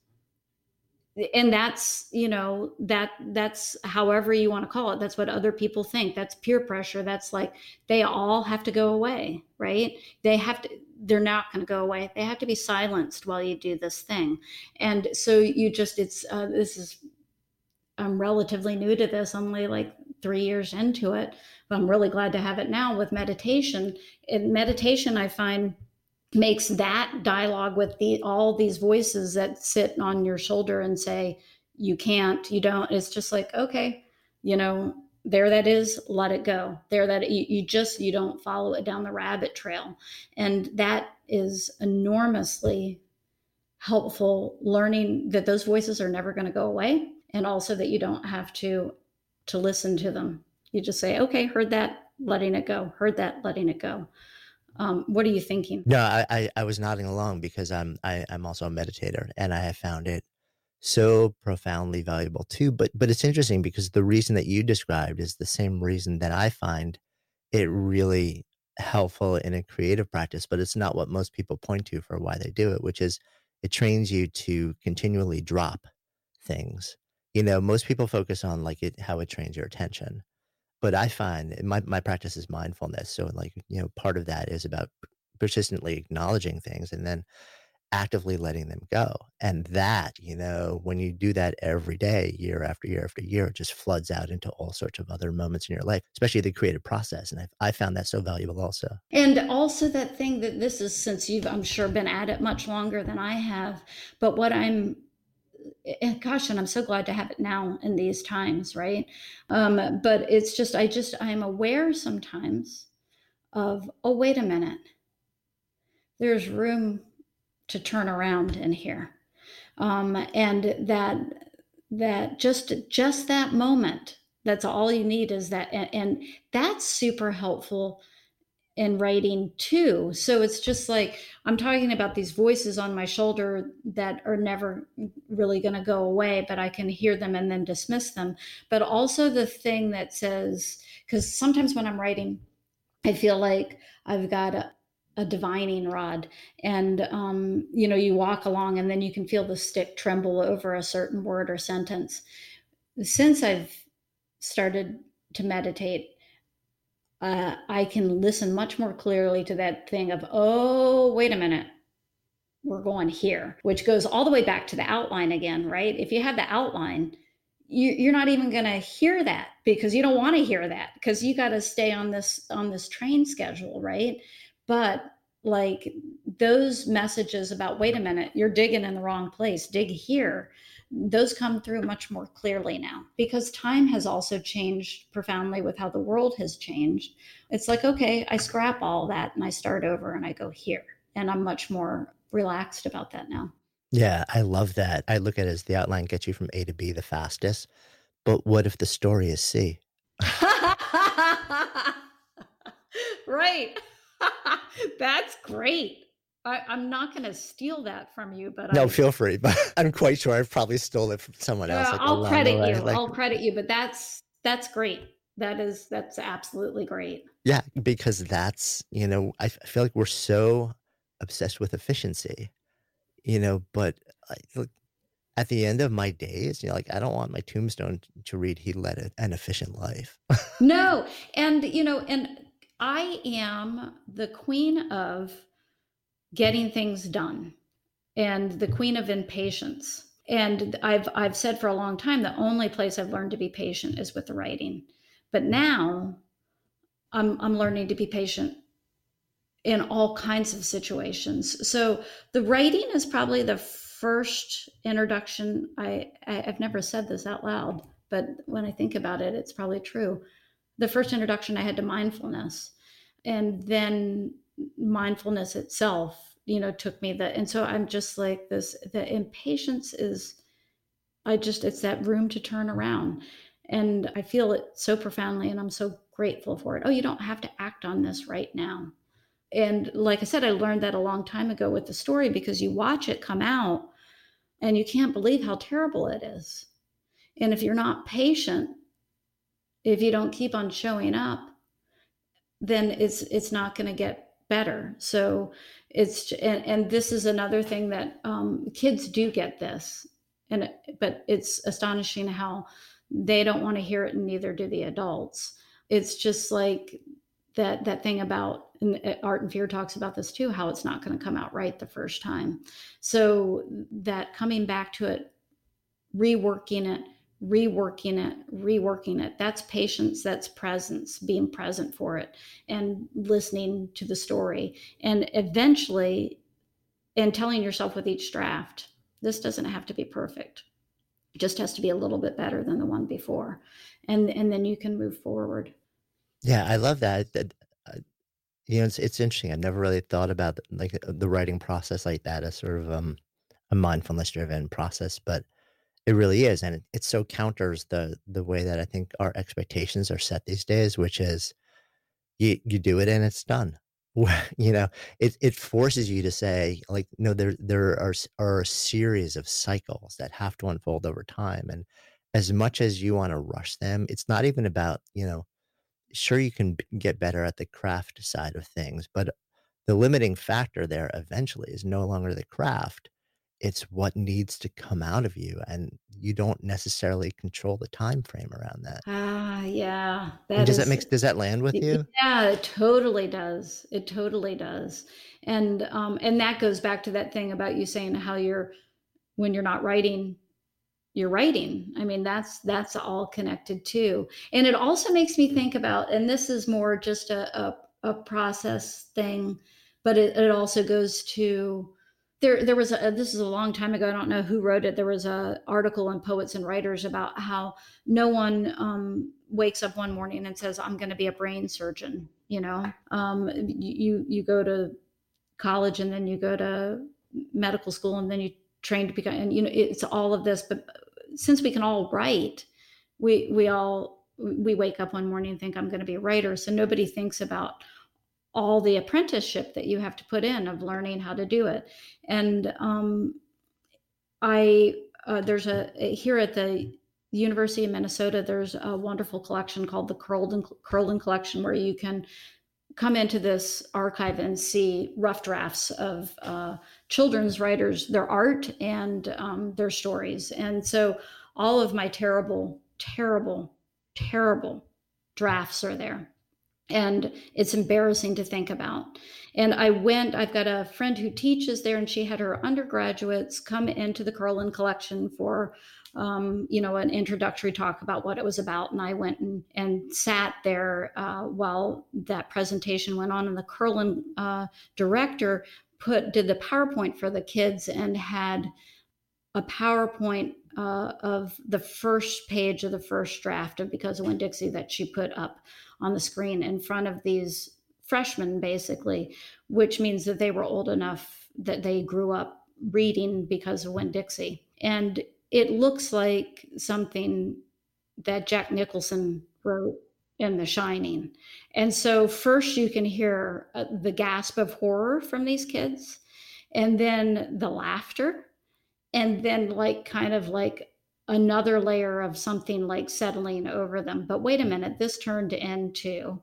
And that's, you know, that that's however you want to call it. That's what other people think. That's peer pressure. That's like, they all have to go away, right? They have to, they're not going to go away. They have to be silenced while you do this thing. And so you just, it's, uh, this is, I'm relatively new to this, only like three years into it, but I'm really glad to have it now with meditation. In meditation, I find makes that dialogue with the all these voices that sit on your shoulder and say, you can't, you don't. It's just like, okay, you know, there that is, let it go. There that you, you just, you don't follow it down the rabbit trail. And that is enormously helpful, learning that those voices are never going to go away. And also that you don't have to, to listen to them. You just say, okay, heard that, letting it go, heard that, letting it go. Um, what are you thinking? No, I, I, I was nodding along because I'm I, I'm also a meditator and I have found it so profoundly valuable too. But but it's interesting because the reason that you described is the same reason that I find it really helpful in a creative practice, but it's not what most people point to for why they do it, which is it trains you to continually drop things. You know, most people focus on like it, how it trains your attention. But I find my my practice is mindfulness. So like, you know, part of that is about persistently acknowledging things and then actively letting them go. And that, you know, when you do that every day, year after year after year, it just floods out into all sorts of other moments in your life, especially the creative process. And I've, I found that so valuable also. And also that thing that this is, since you've, I'm sure, been at it much longer than I have, but what I'm, and gosh, and I'm so glad to have it now in these times, right? Um, but it's just, I just, I'm aware sometimes of, oh, wait a minute, there's room to turn around in here. Um, and that, that just, just that moment, that's all you need is that. And, and that's super helpful in writing too. So it's just like, I'm talking about these voices on my shoulder that are never really going to go away, but I can hear them and then dismiss them. But also the thing that says, because sometimes when I'm writing, I feel like I've got a, a divining rod, and um, you know, you walk along and then you can feel the stick tremble over a certain word or sentence. Since I've started to meditate, uh, I can listen much more clearly to that thing of, oh, wait a minute, we're going here, which goes all the way back to the outline again, right? If you have the outline, you, you're not even going to hear that because you don't want to hear that because you got to stay on this on this train schedule, right? But like those messages about, wait a minute, you're digging in the wrong place, dig here. Those come through much more clearly now because time has also changed profoundly with how the world has changed. It's like, okay, I scrap all that and I start over and I go here. And I'm much more relaxed about that now. Yeah, I love that. I look at it as the outline gets you from A to B the fastest. But what if the story is C? Right. That's great. I, I'm not going to steal that from you, but No, I, feel free. But I'm quite sure I've probably stole it from someone else. uh, Like I'll along credit the way. you. Like, I'll credit you, but that's, that's great. That is, that's absolutely great. yeah, because that's, you know, I, f- I feel like we're so obsessed with efficiency, you know, but I, look, at the end of my days, you know, like I don't want my tombstone t- to read he led a- an efficient life. No. And, you know, and I am the queen of getting things done and the queen of impatience. And I've I've said for a long time the only place I've learned to be patient is with the writing. But now I'm I'm learning to be patient in all kinds of situations. So the writing is probably the first introduction. I, I I've never said this out loud, but when I think about it, it's probably true. The first introduction I had to mindfulness, and then mindfulness itself, you know, took me the. And so I'm just like this. The impatience is. I just it's that room to turn around, and I feel it so profoundly, and I'm so grateful for it. Oh, you don't have to act on this right now. And like I said, I learned that a long time ago with the story because you watch it come out and you can't believe how terrible it is. And if you're not patient, if you don't keep on showing up, then it's it's not going to get better. So it's and, and this is another thing that um, kids do get this, and but it's astonishing how they don't want to hear it, and neither do the adults. It's just like that that thing about, and Art and Fear talks about this too, how it's not going to come out right the first time. So that coming back to it, reworking it, reworking it, reworking it, that's patience, that's presence, being present for it and listening to the story. And eventually, and telling yourself with each draft, this doesn't have to be perfect. It just has to be a little bit better than the one before. And, and then you can move forward. Yeah, I love that. That uh, you know, it's it's interesting. I've never really thought about the, like uh, the writing process like that as sort of um a mindfulness driven process, but it really is, and it, it so counters the the way that I think our expectations are set these days, which is you you do it and it's done. You know, it it forces you to say like, no, there there are s- are a series of cycles that have to unfold over time, and as much as you want to rush them, it's not even about, you know, sure, you can b- get better at the craft side of things, but the limiting factor there eventually is no longer the craft. It's what needs to come out of you, and you don't necessarily control the time frame around that. Ah, yeah, And that does that is, make does that land with y- you? yeah, it totally does. It totally does. And um, and that goes back to that thing about you saying how you're when you're not writing, you're writing. I mean, that's that's all connected too. And it also makes me think about, and this is more just a a, a process thing, but it, it also goes to there there was a this is a long time ago. I don't know who wrote it. There was a article in Poets and Writers about how no one um, wakes up one morning and says, I'm going to be a brain surgeon. You know, um, you you go to college and then you go to medical school and then you train to become, and you know it's all of this. But since we can all write, we we all we wake up one morning and think I'm going to be a writer. So nobody thinks about all the apprenticeship that you have to put in of learning how to do it. And um, I uh, there's a here at the University of Minnesota, there's a wonderful collection called the Curlin Curlin Collection, where you can come into this archive and see rough drafts of uh, children's writers, their art and um, their stories. And so all of my terrible, terrible, terrible drafts are there. And it's embarrassing to think about. And I went, I've got a friend who teaches there, and she had her undergraduates come into the Curlin Collection for um, you know, an introductory talk about what it was about. And I went and, and sat there uh, while that presentation went on. And the Curlin uh, director put did the PowerPoint for the kids and had a PowerPoint uh, of the first page of the first draft of Because of Winn-Dixie that she put up on the screen in front of these freshmen, basically, which means that they were old enough that they grew up reading Because of Winn-Dixie. And it looks like something that Jack Nicholson wrote in The Shining. And so first you can hear uh, the gasp of horror from these kids, and then the laughter, and then like kind of like another layer of something like settling over them. But wait a minute, this turned into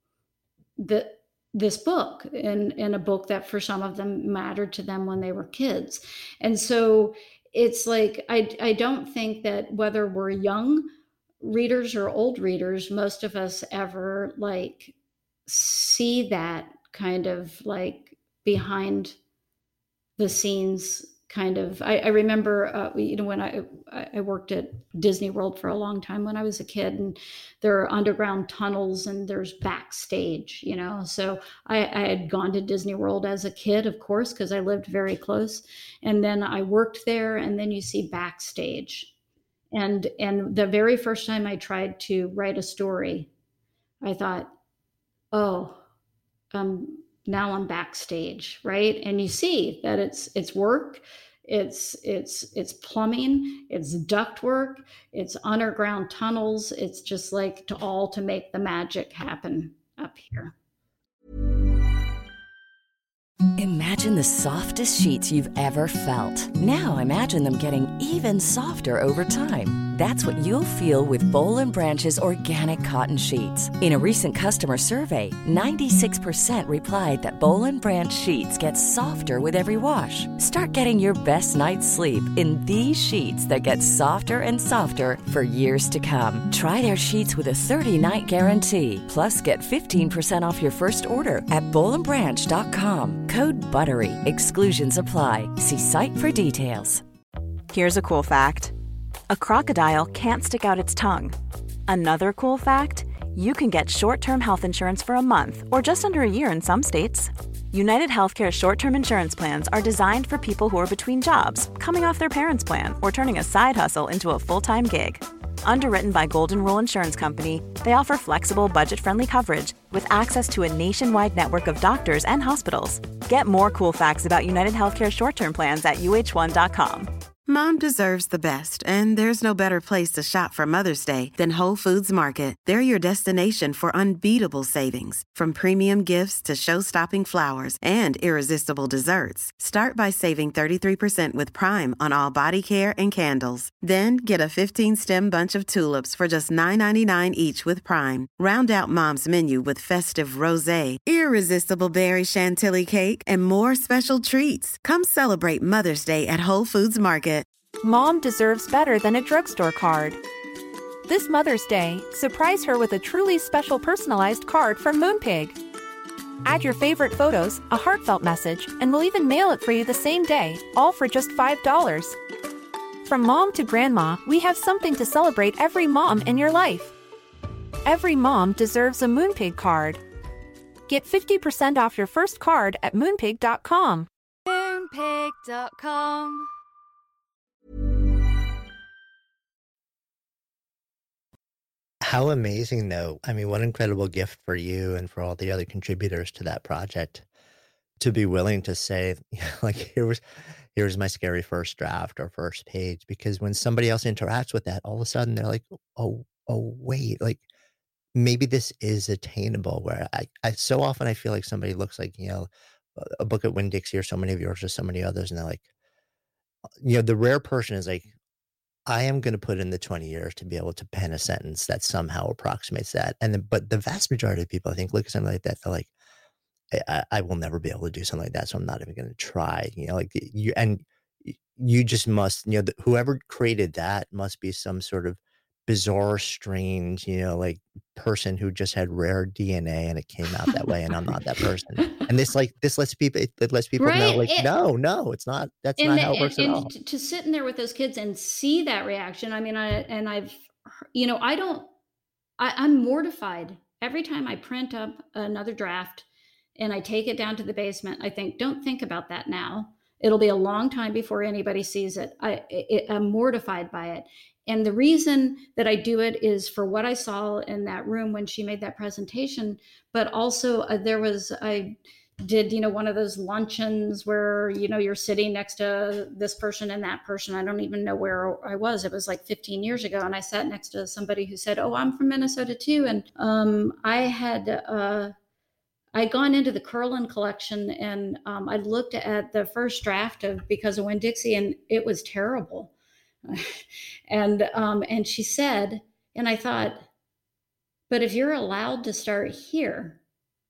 the this book, and, and a book that for some of them mattered to them when they were kids. And so it's like, I, I don't think that whether we're young readers or old readers, most of us ever like see that kind of like behind the scenes kind of. I, I remember, uh, you know, when I I worked at Disney World for a long time when I was a kid, and there are underground tunnels and there's backstage, you know. So I, I had gone to Disney World as a kid, of course, because I lived very close, and then I worked there, and then you see backstage, and and the very first time I tried to write a story, I thought, oh, um. now I'm backstage, right? And you see that it's it's work, it's it's it's plumbing, it's duct work, it's underground tunnels. It's just like to all to make the magic happen up here. Imagine the softest sheets you've ever felt. Now imagine them getting even softer over time. That's what you'll feel with Boll and Branch's organic cotton sheets. In a recent customer survey, ninety-six percent replied that Boll and Branch sheets get softer with every wash. Start getting your best night's sleep in these sheets that get softer and softer for years to come. Try their sheets with a thirty-night guarantee. Plus, get fifteen percent off your first order at boll and branch dot com. Code BUTTERY. Exclusions apply. See site for details. Here's a cool fact. A crocodile can't stick out its tongue. Another cool fact, you can get short-term health insurance for a month or just under a year in some states. United Healthcare short-term insurance plans are designed for people who are between jobs, coming off their parents' plan, or turning a side hustle into a full-time gig. Underwritten by Golden Rule Insurance Company, they offer flexible, budget-friendly coverage with access to a nationwide network of doctors and hospitals. Get more cool facts about United Healthcare short-term plans at U H one dot com. Mom deserves the best, and there's no better place to shop for Mother's Day than Whole Foods Market. They're your destination for unbeatable savings, from premium gifts to show-stopping flowers and irresistible desserts. Start by saving thirty-three percent with Prime on all body care and candles. Then get a fifteen-stem bunch of tulips for just nine ninety-nine each with Prime. Round out Mom's menu with festive rosé, irresistible berry chantilly cake, and more special treats. Come celebrate Mother's Day at Whole Foods Market. Mom deserves better than a drugstore card. This Mother's Day, surprise her with a truly special personalized card from Moonpig. Add your favorite photos, a heartfelt message, and we'll even mail it for you the same day, all for just five dollars. From mom to grandma, we have something to celebrate every mom in your life. Every mom deserves a Moonpig card. Get fifty percent off your first card at moonpig dot com. moonpig dot com. How amazing, though. I mean, what an incredible gift for you and for all the other contributors to that project to be willing to say, like, here was, here's my scary first draft or first page. Because when somebody else interacts with that, all of a sudden they're like, oh, oh, wait, like maybe this is attainable. Where I, I so often I feel like somebody looks like, you know, a book at Winn-Dixie or so many of yours or so many others, and they're like, you know, the rare person is like, I am going to put in the twenty years to be able to pen a sentence that somehow approximates that. And then, but the vast majority of people, I think, look at something like that, they're like, I, I will never be able to do something like that, so I'm not even going to try. You know, like you, and you just must, you know, the, whoever created that must be some sort of bizarre, strange, you know, like person who just had rare D N A and it came out that way, and I'm not that person. And this, like, this lets people, it, it lets people Right. know, like, It- no, no, it's not. That's and not the- how it and, works and at all. to, to sit in there with those kids and see that reaction. I mean, I and I've, you know, I don't. I, I'm mortified every time I print up another draft and I take it down to the basement. I think, don't think about that now. It'll be a long time before anybody sees it. I, it, I'm mortified by it. And the reason that I do it is for what I saw in that room when she made that presentation, but also uh, there was, I did, you know, one of those luncheons where, you know, you're sitting next to this person and that person. I don't even know where I was. It was like fifteen years ago. And I sat next to somebody who said, oh, I'm from Minnesota too. And um, I had, uh, I'd gone into the Curlin collection and um, I looked at the first draft of Because of Winn-Dixie, and it was terrible. and um, and she said, and I thought, but if you're allowed to start here,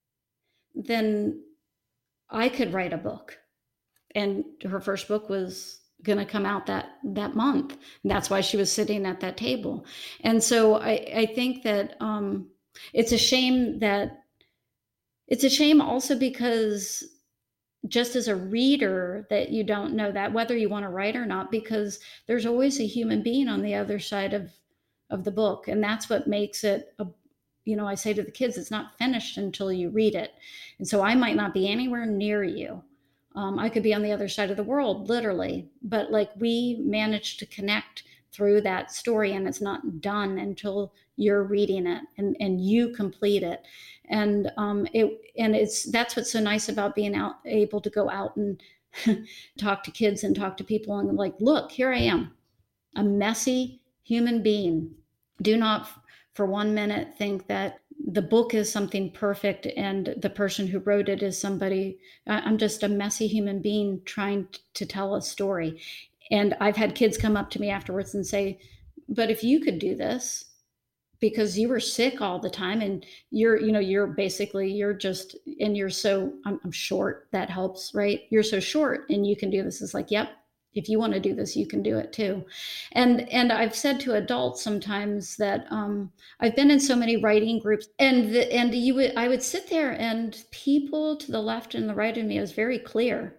then I could write a book. And her first book was going to come out that that month. And that's why she was sitting at that table. And so I, I think that um, it's a shame that it's a shame also because just as a reader that you don't know that, whether you want to write or not, because there's always a human being on the other side of, of the book. And that's what makes it, a, you know, I say to the kids, it's not finished until you read it. And so I might not be anywhere near you. Um, I could be on the other side of the world, literally, but like we managed to connect through that story, and it's not done until you're reading it and, and you complete it. And um, it and it's that's what's so nice about being out, able to go out and talk to kids and talk to people and like, look, here I am, a messy human being. Do not for one minute think that the book is something perfect and the person who wrote it is somebody. I'm just a messy human being trying to tell a story. And I've had kids come up to me afterwards and say, but if you could do this, because you were sick all the time and you're, you know, you're basically, you're just, and you're so, I'm, I'm short, that helps, right? You're so short and you can do this. It's like, yep, if you want to do this, you can do it too. And, and I've said to adults sometimes that um, I've been in so many writing groups and, the, and you would, I would sit there and people to the left and the right of me, it was very clear.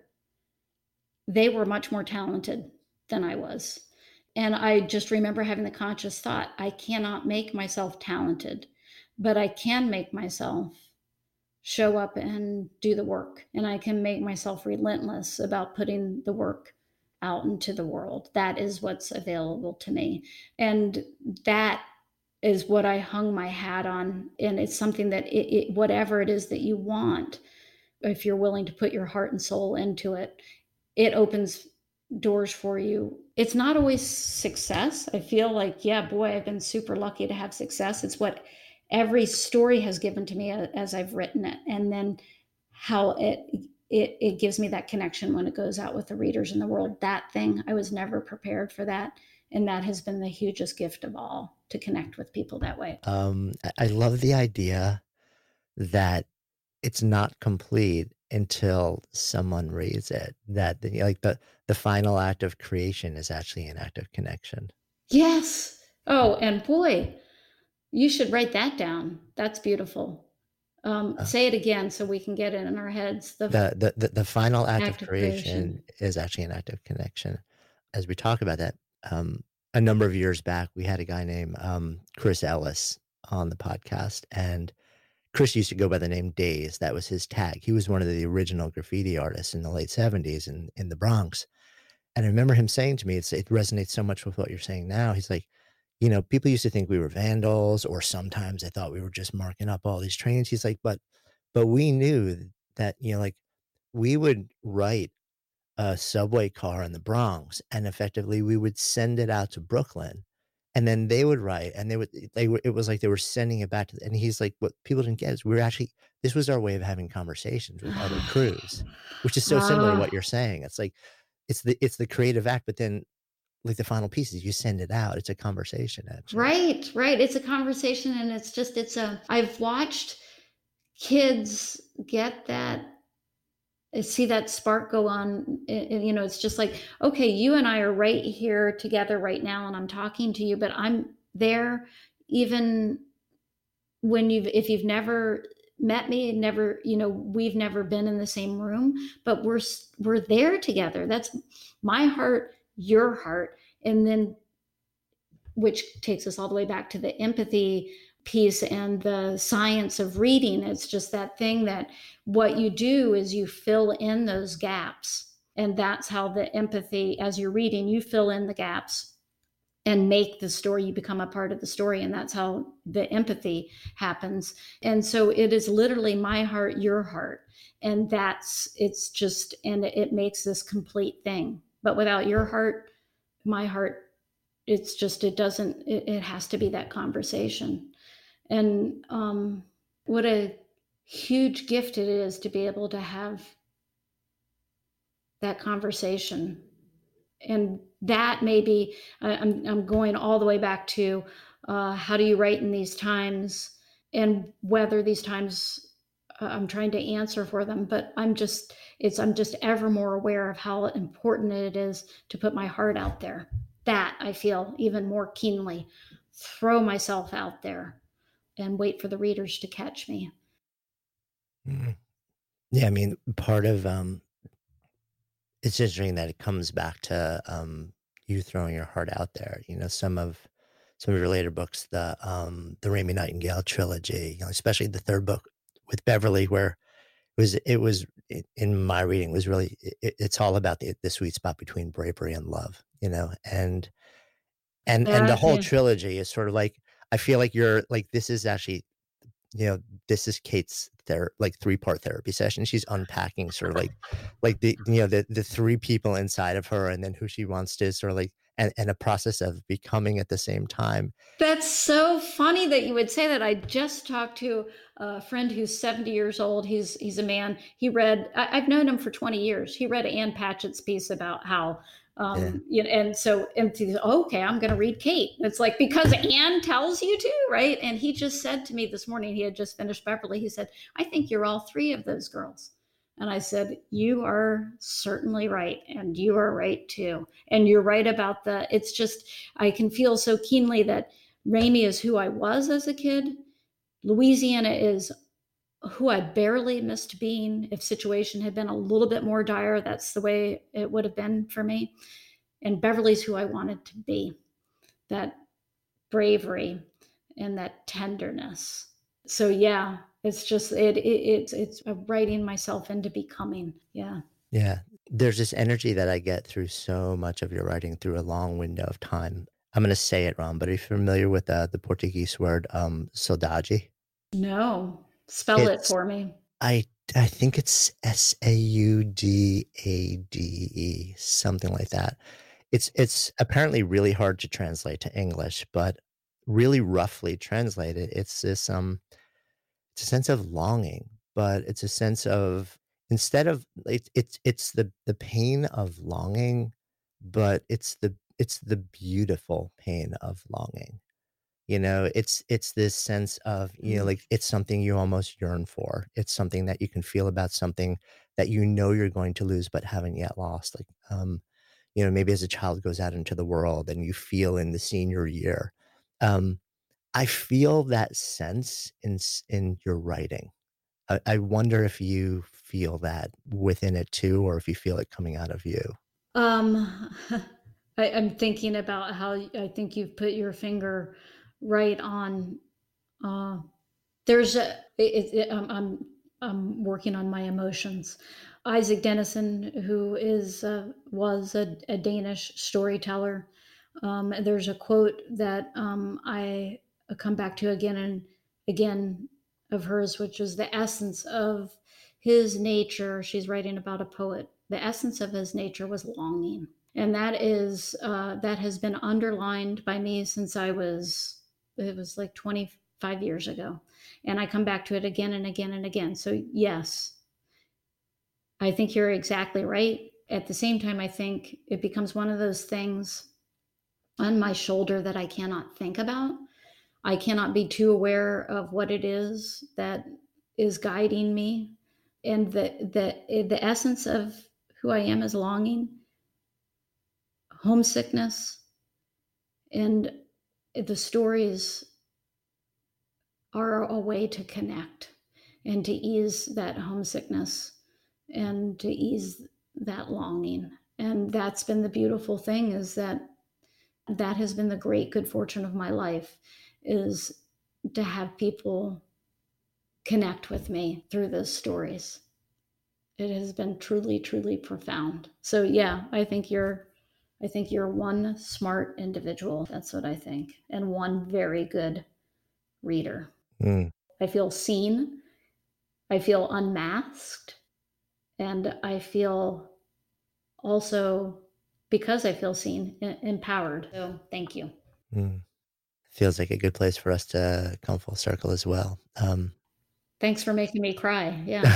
They were much more talented than I was. And I just remember having the conscious thought, I cannot make myself talented, but I can make myself show up and do the work. And I can make myself relentless about putting the work out into the world. That is what's available to me. And that is what I hung my hat on. And it's something that it, it, whatever it is that you want, if you're willing to put your heart and soul into it, it opens doors for you. It's not always success. I feel like, yeah, boy, I've been super lucky to have success. It's what every story has given to me as I've written it. And then how it it it gives me that connection when it goes out with the readers in the world. That thing, I was never prepared for that. And that has been the hugest gift of all, to connect with people that way. Um, I I love the idea that it's not complete until someone reads it. That the, like the the final act of creation is actually an act of connection. Yes. Oh, and boy, you should write that down. That's beautiful. Um, Uh, say it again so we can get it in our heads. The the, the the the final act of act of creation creation. is actually an act of connection. As we talk about that, um, a number of years back, we had a guy named um, Chris Ellis on the podcast, and Chris used to go by the name Days. That was his tag. He was one of the original graffiti artists in the late seventies in, in the Bronx. And I remember him saying to me, it's, it resonates so much with what you're saying now. He's like, you know, people used to think we were vandals, or sometimes they thought we were just marking up all these trains. He's like, but, but we knew that, you know, like we would write a subway car in the Bronx, and effectively we would send it out to Brooklyn, and then they would write, and they would, they were, it was like they were sending it back to, and he's like, what people didn't get is we were actually, this was our way of having conversations with other crews, which is so similar to what Ah, you're saying. It's like, it's the, it's the creative act, but then like the final piece is you send it out. It's a conversation, actually. right, right. It's a conversation, and it's just, it's a, I've watched kids get that, uh, see that spark go on. And, and, you know, it's just like, okay, you and I are right here together right now, and I'm talking to you, but I'm there even when you've, if you've never met me, never, you know, we've never been in the same room, but we're s- we're there together. That's my heart, your heart. And then, which takes us all the way back to the empathy piece and the science of reading. It's just that thing that what you do is you fill in those gaps. And that's how the empathy, as you're reading, you fill in the gaps and make the story, you become a part of the story. And that's how the empathy happens. And so it is literally my heart, your heart. And that's, it's just, and it makes this complete thing. But without your heart, my heart, it's just, it doesn't, it, it has to be that conversation. And um, what a huge gift it is to be able to have that conversation. And that maybe I- I'm, I'm going all the way back to uh, how do you write in these times, and whether these times uh, I'm trying to answer for them, but I'm just, it's, I'm just ever more aware of how important it is to put my heart out there. That I feel even more keenly, throw myself out there and wait for the readers to catch me. Mhm. Yeah, I mean, part of um, it's interesting that it comes back to um, you throwing your heart out there. You know, some of some of your later books, the um, the Raymie Nightingale trilogy, you know, especially the third book with Beverly, where it was it was i- in my reading was really it, it's all about the the sweet spot between bravery and love. You know, and and and the That, whole yeah. trilogy is sort of like I feel like you're like this is actually you know, this is Kate's ther like three-part therapy session. She's unpacking sort of like like the you know, the the three people inside of her, and then who she wants to sort of like and and a process of becoming at the same time. That's so funny that you would say that. I just talked to a friend who's seventy years old. He's he's a man. He read. I, I've known him for twenty years. He read Ann Patchett's piece about how, Yeah. um, you know, and so and he's, oh, okay, I'm going to read Kate. It's like because Ann tells you to, right? And he just said to me this morning. He had just finished Beverly. He said, "I think you're all three of those girls." And I said, "You are certainly right, and you are right too. And you're right about the. It's just I can feel so keenly that." Raymie is who I was as a kid. Louisiana is who I barely missed being. If situation had been a little bit more dire, that's the way it would have been for me. And Beverly's who I wanted to be. That bravery and that tenderness. So yeah, it's just it, it it's it's writing myself into becoming. Yeah. Yeah. There's this energy that I get through so much of your writing through a long window of time. I'm gonna say it wrong, but are you familiar with uh, the Portuguese word um, saudade? No. Spell it It's for me. I I think it's S A U D A D E, something like that. It's it's apparently really hard to translate to English, but really roughly translated, it's this um it's a sense of longing, but it's a sense of instead of it's it's it's the the pain of longing, but it's the it's the beautiful pain of longing. You know, it's it's this sense of, you know, Mm. like it's something you almost yearn for. It's something that you can feel about something that you know you're going to lose but haven't yet lost. Like, um, you know, maybe as a child goes out into the world and you feel in the senior year. Um, I feel that sense in s- in your writing. I, I wonder if you feel that within it too, or if you feel it coming out of you. Um, I, I'm thinking about how y- I think you've put your finger right on. Uh, there's a. It, it, I'm, I'm I'm working on my emotions. Isaac Dennison, who is uh, was a, a Danish storyteller. Um, there's a quote that um, I come back to again and again of hers, which is the essence of his nature. She's writing about a poet. The essence of his nature was longing, and that is uh, that has been underlined by me since I was it was like twenty-five years ago, and I come back to it again and again and again. So yes, I think you're exactly right. At the same time, I think it becomes one of those things on my shoulder that I cannot think about. I cannot be too aware of what it is that is guiding me. And the the the essence of who I am is longing, homesickness, and the stories are a way to connect and to ease that homesickness and to ease that longing. And that's been the beautiful thing, is that that has been the great good fortune of my life, is to have people connect with me through those stories. It has been truly, truly profound. So yeah, I think you're I think you're one smart individual. That's what I think. And one very good reader. Mm, I feel seen. I feel unmasked. And I feel also, because I feel seen, e- empowered. So thank you. mm. Feels like a good place for us to come full circle as well. Um, Thanks for making me cry. Yeah.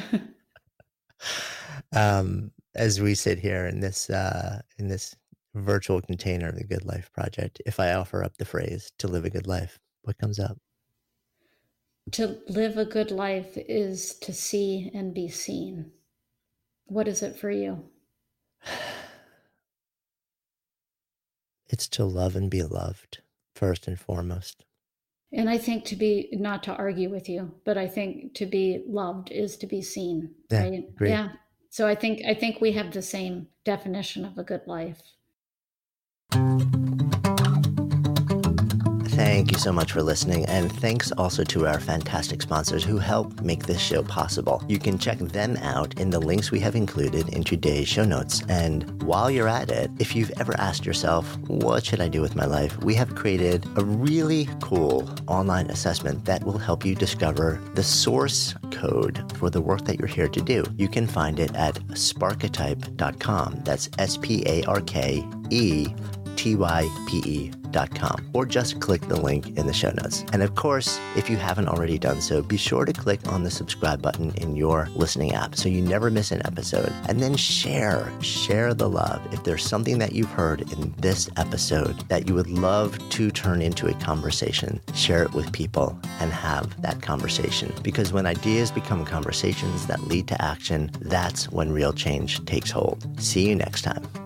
um, as we sit here in this uh, in this virtual container of the Good Life Project, if I offer up the phrase "to live a good life," what comes up? To live a good life is to see and be seen. What is it for you? It's to love and be loved first and foremost. And I think to be, not to argue with you, but I think to be loved is to be seen, Yeah, right? agree. Yeah. So I think I think we have the same definition of a good life. Thank you so much for listening, and thanks also to our fantastic sponsors who help make this show possible. You can check them out in the links we have included in today's show notes. And while you're at it, if you've ever asked yourself, what should I do with my life? We have created a really cool online assessment that will help you discover the source code for the work that you're here to do. You can find it at sparketype dot com. That's S P A R K E T Y P E dot com, or just click the link in the show notes. And of course, if you haven't already done so, be sure to click on the subscribe button in your listening app so you never miss an episode. And then share, share the love. If there's something that you've heard in this episode that you would love to turn into a conversation, share it with people and have that conversation. Because when ideas become conversations that lead to action, that's when real change takes hold. See you next time.